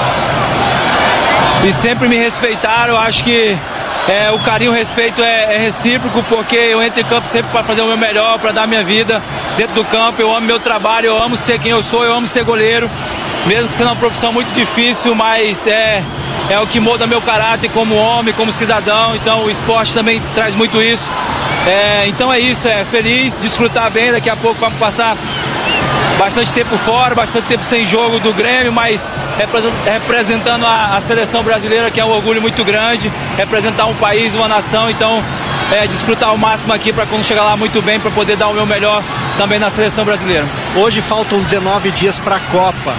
e sempre me respeitaram. Eu acho que é, o carinho, o respeito é, é recíproco, porque eu entro em campo sempre para fazer o meu melhor, para dar a minha vida. dentro do campo, eu amo meu trabalho, eu amo ser quem eu sou, eu amo ser goleiro, mesmo que seja uma profissão muito difícil, mas é, é o que molda meu caráter como homem, como cidadão, então o esporte também traz muito isso. É, então é isso, é feliz, desfrutar bem, daqui a pouco vamos passar bastante tempo fora, bastante tempo sem jogo do Grêmio, mas representando a, a seleção brasileira, que é um orgulho muito grande, representar um país, uma nação, então é, desfrutar ao máximo aqui para quando chegar lá muito bem, para poder dar o meu melhor também na seleção brasileira. Hoje faltam dezenove dias para a Copa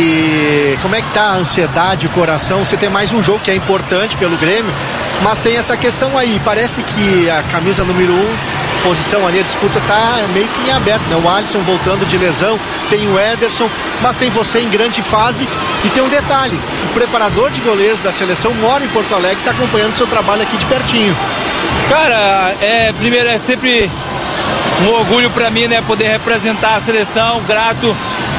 e como é que tá a ansiedade, o coração? Você tem mais um jogo que é importante pelo Grêmio, mas tem essa questão aí, parece que a camisa número um, posição ali, a disputa tá meio que em aberto, né? O Alisson voltando de lesão, tem o Ederson, mas tem você em grande fase e tem um detalhe, o preparador de goleiros da seleção mora em Porto Alegre, está acompanhando seu trabalho aqui de pertinho. Cara, é, primeiro é sempre um orgulho para mim, né, poder representar a seleção, grato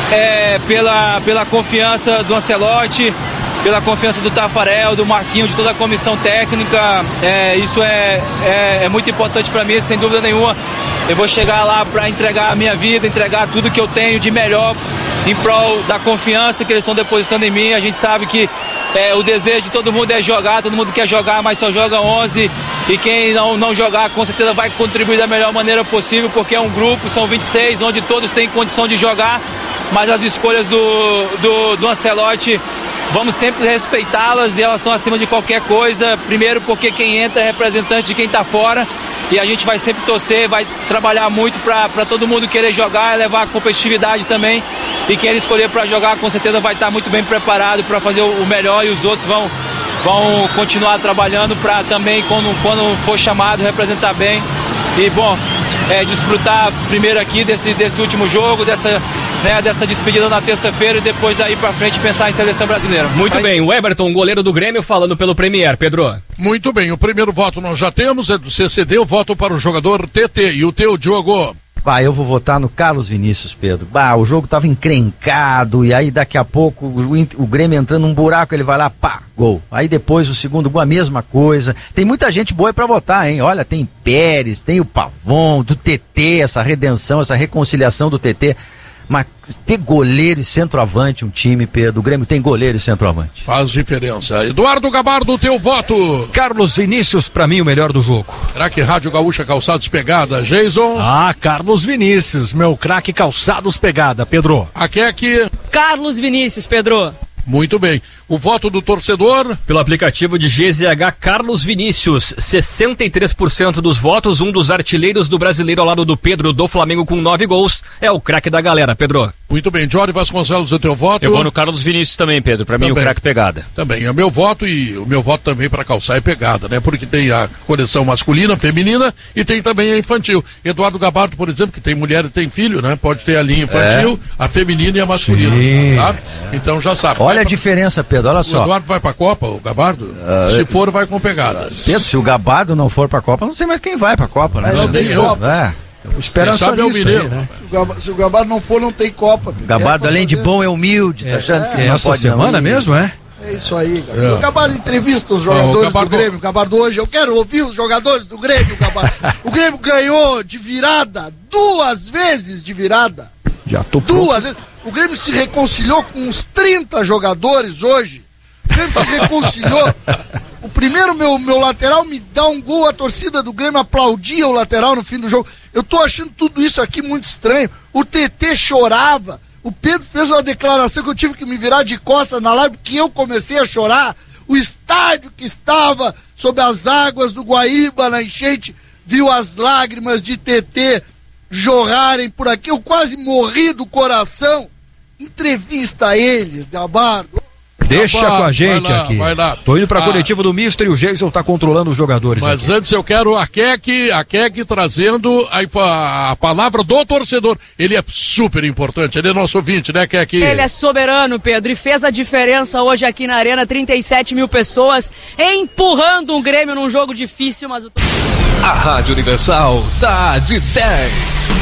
é, pela, pela confiança do Ancelotti, pela confiança do Tafarel, do Marquinho, de toda a comissão técnica, é, isso é, é, é muito importante para mim, sem dúvida nenhuma. Eu vou chegar lá para entregar a minha vida, entregar tudo que eu tenho de melhor em prol da confiança que eles estão depositando em mim. A gente sabe que é, o desejo de todo mundo é jogar, todo mundo quer jogar, mas só joga onze, e quem não, não jogar com certeza vai contribuir da melhor maneira possível, porque é um grupo, são vinte e seis, onde todos têm condição de jogar, mas as escolhas do, do, do Ancelotti, vamos sempre respeitá-las e elas estão acima de qualquer coisa, primeiro porque quem entra é representante de quem está fora, e a gente vai sempre torcer, vai trabalhar muito para todo mundo querer jogar, levar a competitividade também, e quem ele escolher para jogar com certeza vai estar muito bem preparado para fazer o melhor, e os outros vão, vão continuar trabalhando para também, quando, quando for chamado, representar bem. E bom, é, desfrutar primeiro aqui desse, desse último jogo, dessa, né, dessa despedida na terça-feira, e depois daí pra frente pensar em seleção brasileira. Muito Mas... bem, o Everton, goleiro do Grêmio, falando pelo Premier, Pedro. Muito bem, o primeiro voto nós já temos, é do C C D, o voto para o jogador T T. E o teu, Diogo? Bah, eu vou votar no Carlos Vinícius, Pedro. Bah, o jogo tava encrencado, e aí daqui a pouco o, o Grêmio entrando num buraco, ele vai lá, pá, gol. Aí depois o segundo gol, a mesma coisa. Tem muita gente boa pra votar, hein? Olha, tem Pérez, tem o Pavon, do T T, essa redenção, essa reconciliação do T T. Mas ter goleiro e centroavante, um time, Pedro, o Grêmio tem goleiro e centroavante. Faz diferença. Eduardo Gabardo, teu voto. Carlos Vinícius, pra mim, o melhor do jogo. Craque Rádio Gaúcha Calçados Pegada, Jason. Ah, Carlos Vinícius, meu craque Calçados Pegada, Pedro. Aqui é aqui. Carlos Vinícius, Pedro. Muito bem. O voto do torcedor? Pelo aplicativo de G Z H, Carlos Vinícius, sessenta e três por cento dos votos, um dos artilheiros do Brasileiro ao lado do Pedro, do Flamengo, com nove gols, é o craque da galera, Pedro. Muito bem, Jorge Vasconcelos, o teu voto? Eu vou no Carlos Vinícius também, Pedro, pra também. mim o craque pegada. Também, é meu voto, e o meu voto também para calçar é pegada, né? Porque tem a coleção masculina, feminina, e tem também a infantil. Eduardo Gabardo, por exemplo, que tem mulher e tem filho, né? Pode ter a linha infantil, é. a feminina e a masculina, Sim. tá? Então já sabe. Olha a pra... diferença, Pedro, olha só. O Eduardo vai pra Copa, o Gabardo? Uh, se for, vai com pegada. Pedro, se o Gabardo não for pra Copa, não sei mais quem vai pra Copa, né? Não, não tem eu. Copa. É. Esperança é o mineiro, aí, né? se, o Gabardo, se o Gabardo não for, não tem Copa. O Gabardo, além de bom, é humilde. É, tá achando é, que é não essa pode semana não, mesmo, é? É isso aí, cara. É. O Gabardo entrevista os jogadores ah, Gabardo... do Grêmio. O Gabardo hoje, eu quero ouvir os jogadores do Grêmio, Gabardo. O Grêmio ganhou de virada, duas vezes de virada. Já tô Duas pronto. vezes. O Grêmio se reconciliou com uns trinta jogadores hoje. O Grêmio se reconciliou. O primeiro, meu, meu lateral me dá um gol, a torcida do Grêmio aplaudia o lateral no fim do jogo. Eu tô achando tudo isso aqui muito estranho. O T T chorava. O Pedro fez uma declaração que eu tive que me virar de costas na live, que eu comecei a chorar. O estádio que estava sob as águas do Guaíba, na enchente, viu as lágrimas de T T jorrarem por aqui. Eu quase morri do coração. Entrevista a eles, Gabardo. Deixa Gabardo, com a gente vai lá, aqui. Vai lá. Tô indo pra ah, coletiva do Mister e o Jason tá controlando os jogadores. Mas aqui. antes eu quero a Kek, a Kek trazendo a, a palavra do torcedor. Ele é super importante, ele é nosso ouvinte, né, Kek? Ele é soberano, Pedro, e fez a diferença hoje aqui na Arena, trinta e sete mil pessoas, empurrando um Grêmio num jogo difícil, mas o... A Rádio Universal tá de dez.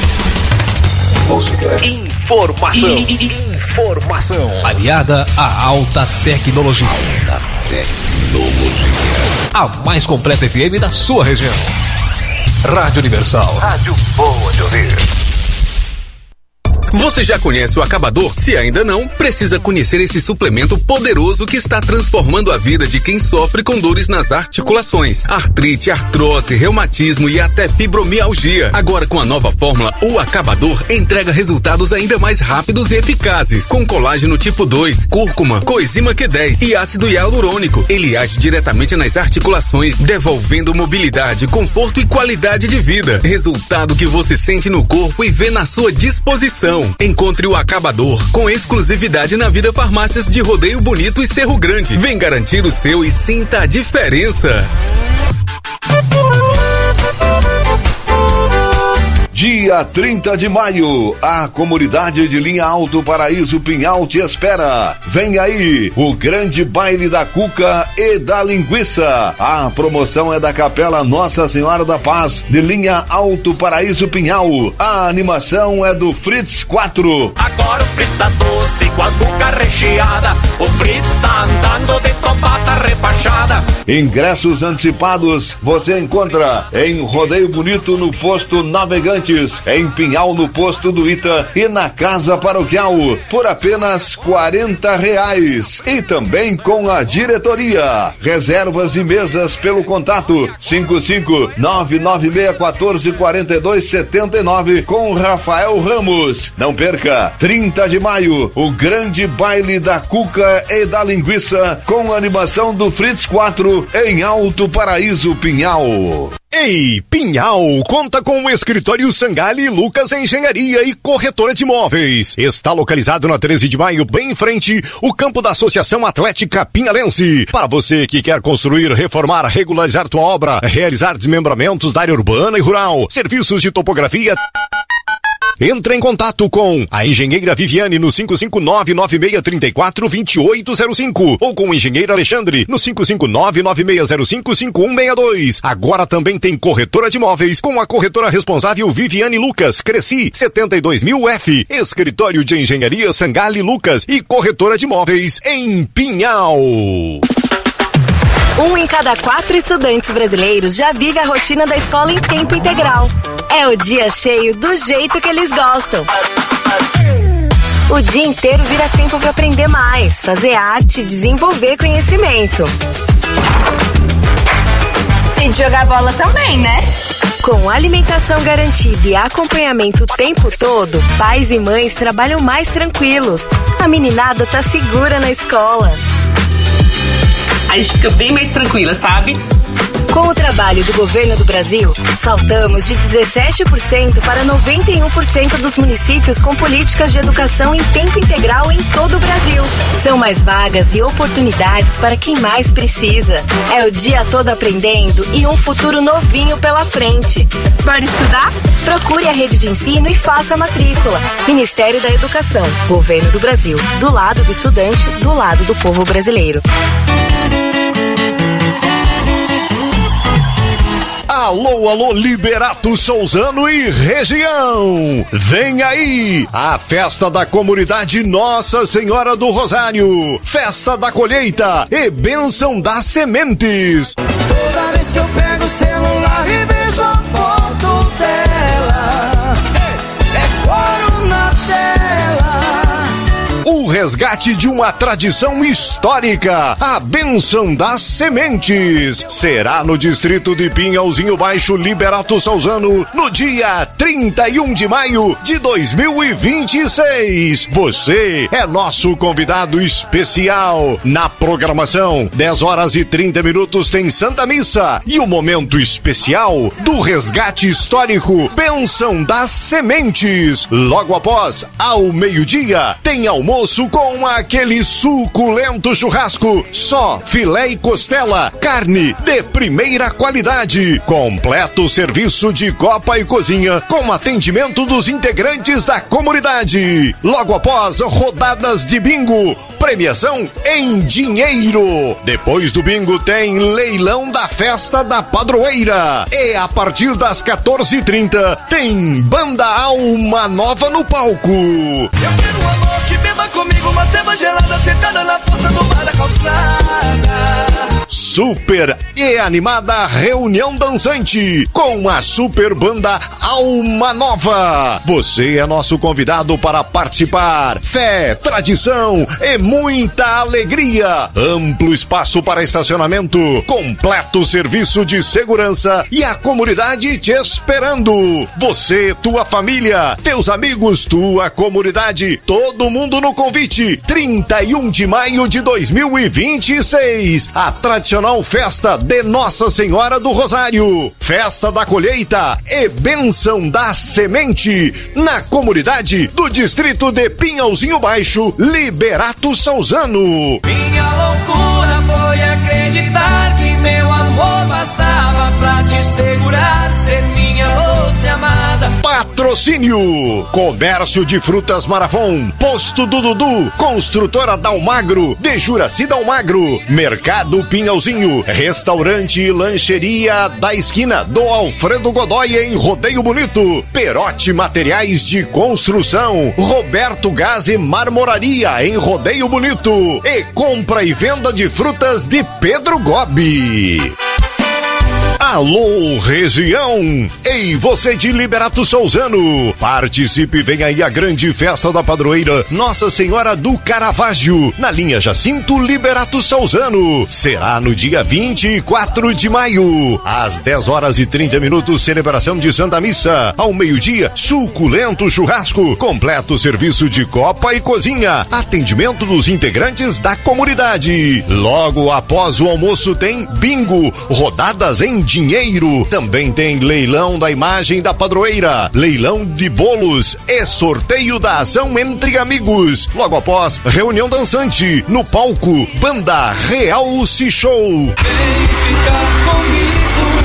Música. Informação. Informação. Aliada à alta tecnologia. Alta tecnologia. A mais completa F M da sua região. Rádio Universal. Rádio boa de ouvir. Você já conhece o Acabador? Se ainda não, precisa conhecer esse suplemento poderoso que está transformando a vida de quem sofre com dores nas articulações, artrite, artrose, reumatismo e até fibromialgia. Agora com a nova fórmula, o Acabador entrega resultados ainda mais rápidos e eficazes, com colágeno tipo dois, cúrcuma, coenzima Q dez e ácido hialurônico. Ele age diretamente nas articulações, devolvendo mobilidade, conforto e qualidade de vida. Resultado que você sente no corpo e vê na sua disposição. Encontre o Acabador com exclusividade na Vida Farmácias de Rodeio Bonito e Cerro Grande. Vem garantir o seu e sinta a diferença. Dia trinta de maio, a comunidade de Linha Alto Paraíso Pinhal te espera. Vem aí, o grande baile da cuca e da linguiça. A promoção é da Capela Nossa Senhora da Paz de Linha Alto Paraíso Pinhal. A animação é do Fritz quatro. Agora o Fritz tá doce com a cuca recheada. O Fritz tá andando de copata repachada. Ingressos antecipados você encontra em Rodeio Bonito no posto Navegante, em Pinhal no posto do Ita e na Casa Paroquial por apenas quarenta reais e também com a diretoria. Reservas e mesas pelo contato cinco cinco nove nove seis um quatro quatro dois sete nove com Rafael Ramos. Não perca, trinta de maio, o grande baile da cuca e da linguiça com a animação do Fritz quatro em Alto Paraíso Pinhal. Ei, Pinhal conta com o escritório Sangali Lucas Engenharia e Corretora de Imóveis. Está localizado na treze de maio, bem em frente, o campo da Associação Atlética Pinhalense. Para você que quer construir, reformar, regularizar tua obra, realizar desmembramentos da área urbana e rural, serviços de topografia... Entre em contato com a engenheira Viviane no cinco cinco nove nove seis três quatro dois oito zero cinco ou com o engenheiro Alexandre no cinco cinco nove nove seis zero cinco cinco um seis dois. Agora também tem corretora de imóveis com a corretora responsável Viviane Lucas, Cresci setenta e dois mil F, escritório de engenharia Sangali Lucas e corretora de imóveis em Pinhal. Um em cada quatro estudantes brasileiros já vive a rotina da escola em tempo integral. É o dia cheio do jeito que eles gostam. O dia inteiro vira tempo para aprender mais, fazer arte e desenvolver conhecimento. E de jogar bola também, né? Com alimentação garantida e acompanhamento o tempo todo, pais e mães trabalham mais tranquilos. A meninada tá segura na escola. A gente fica bem mais tranquila, sabe? Com o trabalho do governo do Brasil, saltamos de dezessete por cento para noventa e um por cento dos municípios com políticas de educação em tempo integral em todo o Brasil. São mais vagas e oportunidades para quem mais precisa. É o dia todo aprendendo e um futuro novinho pela frente. Bora estudar? Procure a rede de ensino e faça a matrícula. Ministério da Educação, Governo do Brasil. Do lado do estudante, do lado do povo brasileiro. Alô, alô, Liberato Souzano e região! Vem aí a festa da comunidade Nossa Senhora do Rosário, festa da colheita e bênção das sementes. Toda vez que eu pego o celular e vejo a foto dela, é choro na tela. O resgate de uma tradição histórica, a bênção das sementes, será no distrito de Pinhalzinho Baixo, Liberato Souzano, no dia trinta e um de maio de dois mil e vinte e seis. Você é nosso convidado especial. Na programação, dez horas e trinta minutos tem Santa Missa e o momento especial do resgate histórico, bênção das sementes. Logo após, ao meio-dia, tem almoço com aquele suculento churrasco, só filé e costela, carne de primeira qualidade, completo serviço de copa e cozinha com atendimento dos integrantes da comunidade. Logo após, rodadas de bingo, premiação em dinheiro. Depois do bingo tem leilão da festa da padroeira e a partir das quatorze e trinta tem Banda Alma Nova no palco. Eu quero um amor que beba comigo uma cerveja gelada sentada na porta do bar da calçada. super e animada reunião dançante com a super banda Alma Nova. Você é nosso convidado para participar. Fé, tradição e muita alegria. Amplo espaço para estacionamento, completo serviço de segurança e a comunidade te esperando. Você, tua família, teus amigos, tua comunidade, todo mundo no convite. trinta e um de maio de dois mil e vinte e seis, a tradicional festa de Nossa Senhora do Rosário. Festa da colheita e bênção da semente na comunidade do distrito de Pinhalzinho Baixo, Liberato Salzano. Minha loucura foi acreditar que meu amor bastava pra te segurar, ser minha doce amada. Patrocínio: Comércio de Frutas Marafon, Posto do Dudu, Construtora Dalmagro, de Juraci Dalmagro, Mercado Pinhalzinho, Restaurante e Lancheria da Esquina do Alfredo Godoy em Rodeio Bonito, Perote Materiais de Construção, Roberto Gás e Marmoraria em Rodeio Bonito e compra e venda de frutas de Pedro Gobi. Alô, região! Ei, você de Liberato Salzano! Participe, vem aí a grande festa da padroeira Nossa Senhora do Caravaggio, na linha Jacinto Liberato Salzano. Será no dia vinte e quatro de maio, às dez horas e trinta minutos, celebração de Santa Missa. Ao meio-dia, suculento churrasco, completo serviço de copa e cozinha, atendimento dos integrantes da comunidade. Logo após o almoço tem bingo, rodadas em dinheiro. Também tem leilão da imagem da padroeira, leilão de bolos e sorteio da ação entre amigos. Logo após, reunião dançante no palco, Banda Real Se Show. Vem ficar comigo.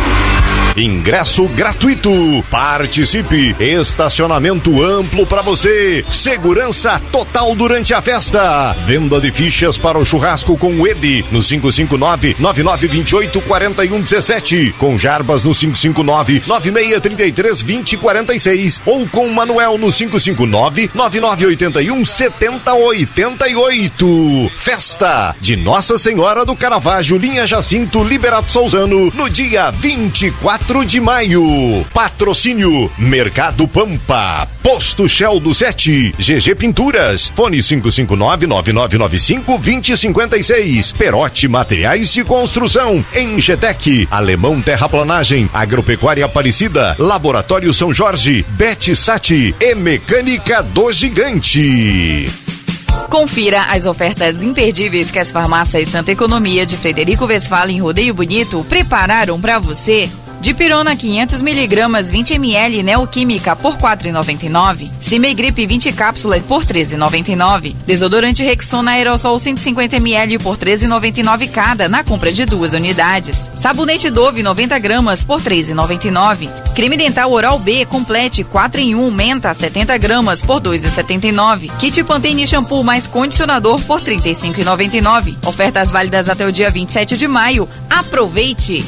Ingresso gratuito. Participe. Estacionamento amplo para você. Segurança total durante a festa. Venda de fichas para o churrasco com o Edi no cinco cinco nove, nove nove dois oito, quatro um um sete. Com Jarbas no cinco cinco nove, nove seis três três, dois zero quatro seis. Ou com Manuel no cinco cinco nove, nove nove oito um, sete zero oito oito. Festa de Nossa Senhora do Caravaggio, linha Jacinto Liberato Salzano, no dia vinte e quatro de maio. Patrocínio: Mercado Pampa, Posto Shell do sete, G G Pinturas, fone cinco cinco nove, nove nove nove cinco, dois zero cinco seis. Perote Materiais de Construção, Engetec, Alemão Terraplanagem, Agropecuária Aparecida, Laboratório São Jorge, Betsat e Mecânica do Gigante. Confira as ofertas imperdíveis que as farmácias Santa Economia de Frederico Westphalen em Rodeio Bonito prepararam para você. Dipirona quinhentos miligramas vinte mililitros Neoquímica por quatro reais e noventa e nove centavos. Cimegripe vinte cápsulas por treze reais e noventa e nove centavos. Desodorante Rexona Aerosol cento e cinquenta mililitros por treze reais e noventa e nove centavos cada na compra de duas unidades. Sabonete Dove noventa gramas por treze reais e noventa e nove centavos. Creme dental Oral B Complete quatro em um Menta setenta gramas por dois reais e setenta e nove centavos. Kit Pantene Shampoo mais condicionador por trinta e cinco reais e noventa e nove centavos. Ofertas válidas até o dia vinte e sete de maio. Aproveite!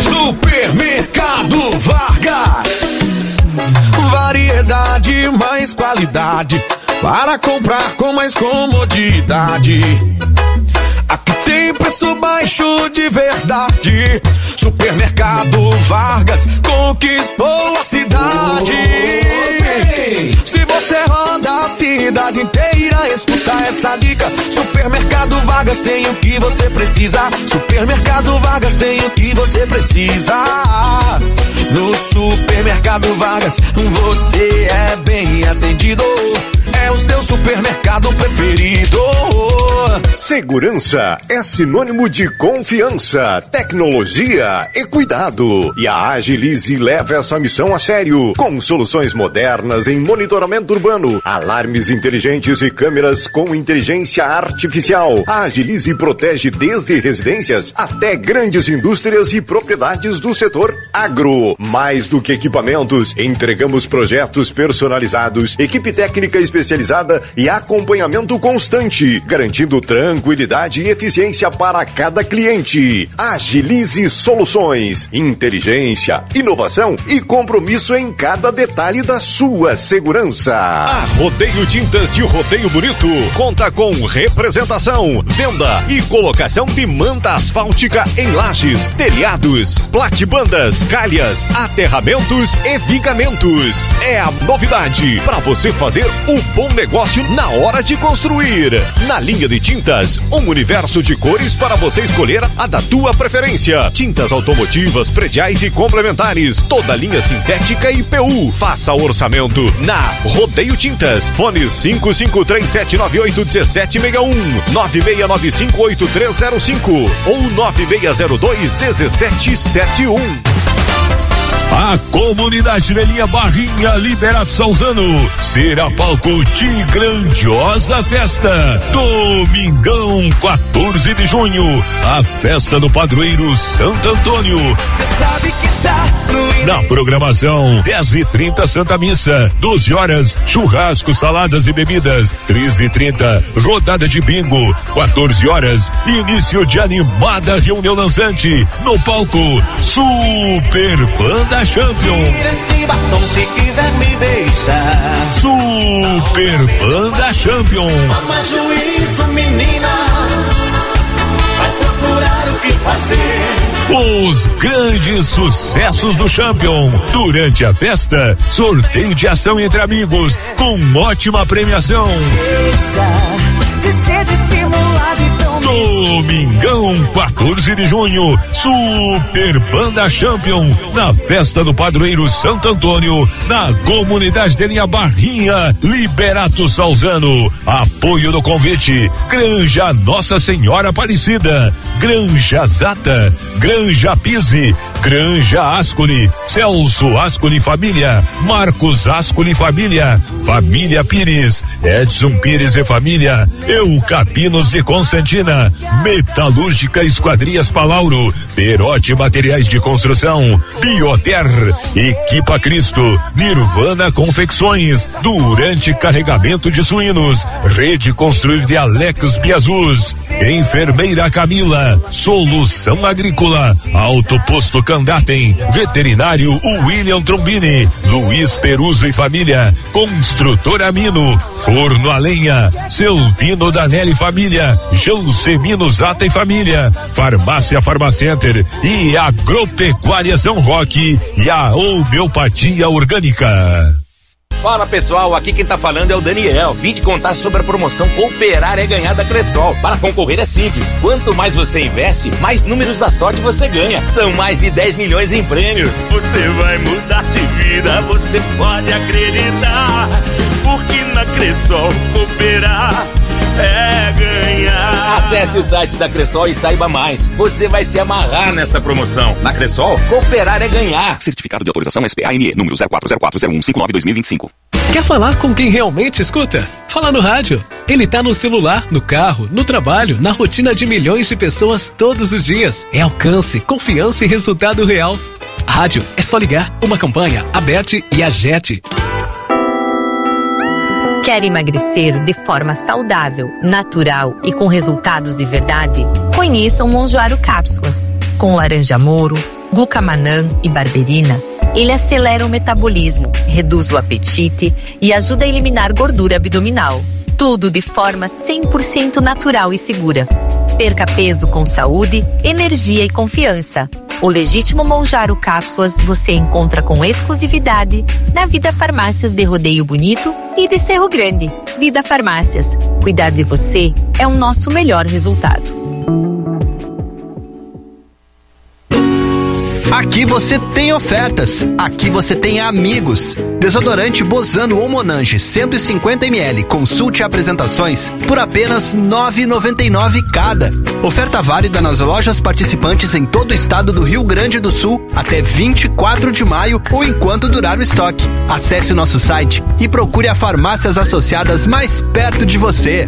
Supermercado Vargas. Variedade mais qualidade para comprar com mais comodidade. Aqui tem preço baixo de verdade. Supermercado Vargas conquistou a cidade. Se você roda a cidade inteira, escuta essa dica. Supermercado Vargas tem o que você precisa. Supermercado Vargas tem o que você precisa. No Supermercado Vargas você é bem atendido. É o seu supermercado preferido. Segurança é sinônimo de confiança, tecnologia e cuidado. E a Agilize leva essa missão a sério, com soluções modernas em monitoramento urbano, alarmes inteligentes e câmeras com inteligência artificial. A Agilize protege desde residências até grandes indústrias e propriedades do setor agro. Mais do que equipamentos, entregamos projetos personalizados, equipe técnica especializada e acompanhamento constante, garantindo tranquilidade tranquilidade e eficiência para cada cliente. Agilize Soluções, inteligência, inovação e compromisso em cada detalhe da sua segurança. A Rodeio Tintas e o Rodeio Bonito conta com representação, venda e colocação de manta asfáltica em lajes, telhados, platibandas, calhas, aterramentos e vigamentos. É a novidade para você fazer o bom negócio na hora de construir. Na linha de tintas, um universo de cores para você escolher a da tua preferência. Tintas automotivas, prediais e complementares, toda linha sintética e P U. Faça orçamento na Rodeio Tintas. Fone cinco cinco três sete nove oito um sete seis um, nove seis nove cinco oito três zero cinco ou nove seis zero dois um sete sete um. A comunidade de linha Barrinha Liberato Salzano será palco de grandiosa festa. Domingão, quatorze de junho, a festa do padroeiro Santo Antônio. Cê sabe que tá na programação, dez e trinta Santa Missa, doze horas, churrasco, saladas e bebidas, treze e trinta, rodada de bingo, quatorze horas, início de animada reunião dançante, no palco, Super Banda Champion. Se quiser me deixar. Super Banda Champion. Toma juízo, menina, vai procurar o que fazer. Os grandes sucessos do Champion. Durante a festa, sorteio de ação entre amigos, com ótima premiação. Deixa de ser dissimulado e tão... Domingão, quatorze de junho, Super Banda Champion, na festa do padroeiro Santo Antônio, na comunidade de linha Barrinha, Liberato Salzano. Apoio do convite, Granja Nossa Senhora Aparecida, Granja Zata, Granja Pise, Granja Ascoli, Celso Ascoli Família, Marcos Ascoli Família, Família Pires, Edson Pires e Família, Eucapinos de Constantina, Metalúrgica Esquadrias Palauro, Perote Materiais de Construção, Bioter, Equipa Cristo, Nirvana Confecções, Durante Carregamento de Suínos, Rede Construir de Alex Biazus, Enfermeira Camila, Solução Agrícola, Alto Posto Candatem, Veterinário William Trombini, Luiz Peruso e Família, Construtora Mino, Forno a Lenha, Selvino Danelli Família, Jansemino Zata e Família, Farmácia Farmacenter e Agropecuária São Roque e a Homeopatia Orgânica. Fala pessoal, aqui quem tá falando é o Daniel. Vim te contar sobre a promoção Cooperar é Ganhar da Cressol. Para concorrer é simples, quanto mais você investe, mais números da sorte você ganha. São mais de dez milhões em prêmios. Você vai mudar de vida, você pode acreditar, porque na Cressol cooperar é ganhar. Acesse o site da Cressol e saiba mais. Você vai se amarrar nessa promoção. Na Cressol, cooperar é ganhar. Certificado de autorização S P A M E, número zero quatro zero quatro zero um cinco nove dois mil e vinte e cinco. Quer falar com quem realmente escuta? Fala no rádio. Ele tá no celular, no carro, no trabalho, na rotina de milhões de pessoas todos os dias. É alcance, confiança e resultado real. Rádio, é só ligar. Uma campanha, Aberte e Agete. Quer emagrecer de forma saudável, natural e com resultados de verdade? Conheça o Monjaro Cápsulas. Com laranja-moro, glucamanã e barberina, ele acelera o metabolismo, reduz o apetite e ajuda a eliminar gordura abdominal. Tudo de forma cem por cento natural e segura. Perca peso com saúde, energia e confiança. O Legítimo Monjaro Cápsulas você encontra com exclusividade na Vida Farmácias de Rodeio Bonito e de Cerro Grande. Vida Farmácias. Cuidar de você é o nosso melhor resultado. Aqui você tem ofertas, aqui você tem amigos. Desodorante Bozano ou Monange cento e cinquenta mililitros, consulte apresentações por apenas nove reais e noventa e nove centavos cada. Oferta válida nas lojas participantes em todo o estado do Rio Grande do Sul até vinte e quatro de maio ou enquanto durar o estoque. Acesse o nosso site e procure a farmácias associadas mais perto de você.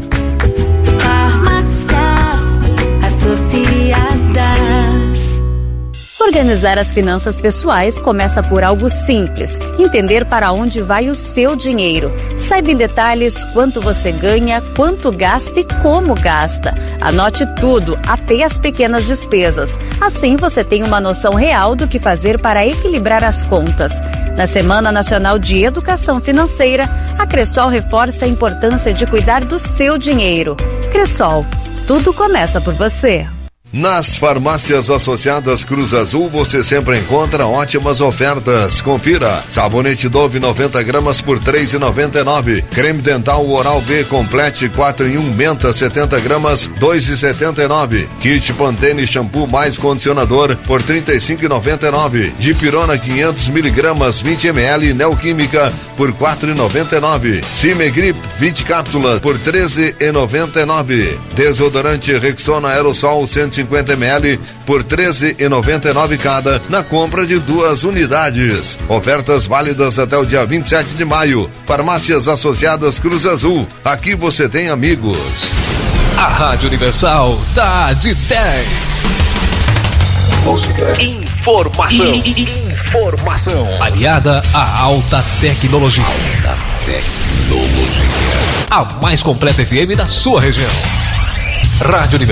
Farmácias Associadas. Organizar as finanças pessoais começa por algo simples: entender para onde vai o seu dinheiro. Saiba em detalhes quanto você ganha, quanto gasta e como gasta. Anote tudo, até as pequenas despesas. Assim você tem uma noção real do que fazer para equilibrar as contas. Na Semana Nacional de Educação Financeira, a Cressol reforça a importância de cuidar do seu dinheiro. Cressol, tudo começa por você. Nas farmácias associadas Cruz Azul você sempre encontra ótimas ofertas. Confira: sabonete Dove noventa gramas por três reais e noventa e nove centavos. Creme dental Oral B Complete quatro em um Menta setenta gramas dois reais e setenta e nove centavos. Kit Pantene shampoo mais condicionador por trinta e cinco reais e noventa e nove centavos. Dipirona quinhentos miligramas vinte mililitros Neoquímica por quatro reais e noventa e nove centavos. Cimegrip vinte cápsulas por treze reais e noventa e nove centavos. Desodorante Rexona Aerosol cento e cinquenta mililitros por treze reais e noventa e nove centavos cada na compra de duas unidades. Ofertas válidas até o dia vinte e sete de maio. Farmácias Associadas Cruz Azul. Aqui você tem amigos. A Rádio Universal tá de dez. Música. Informação. Informação. Aliada à alta tecnologia. Alta tecnologia. A mais completa F M da sua região. Rádio Universal.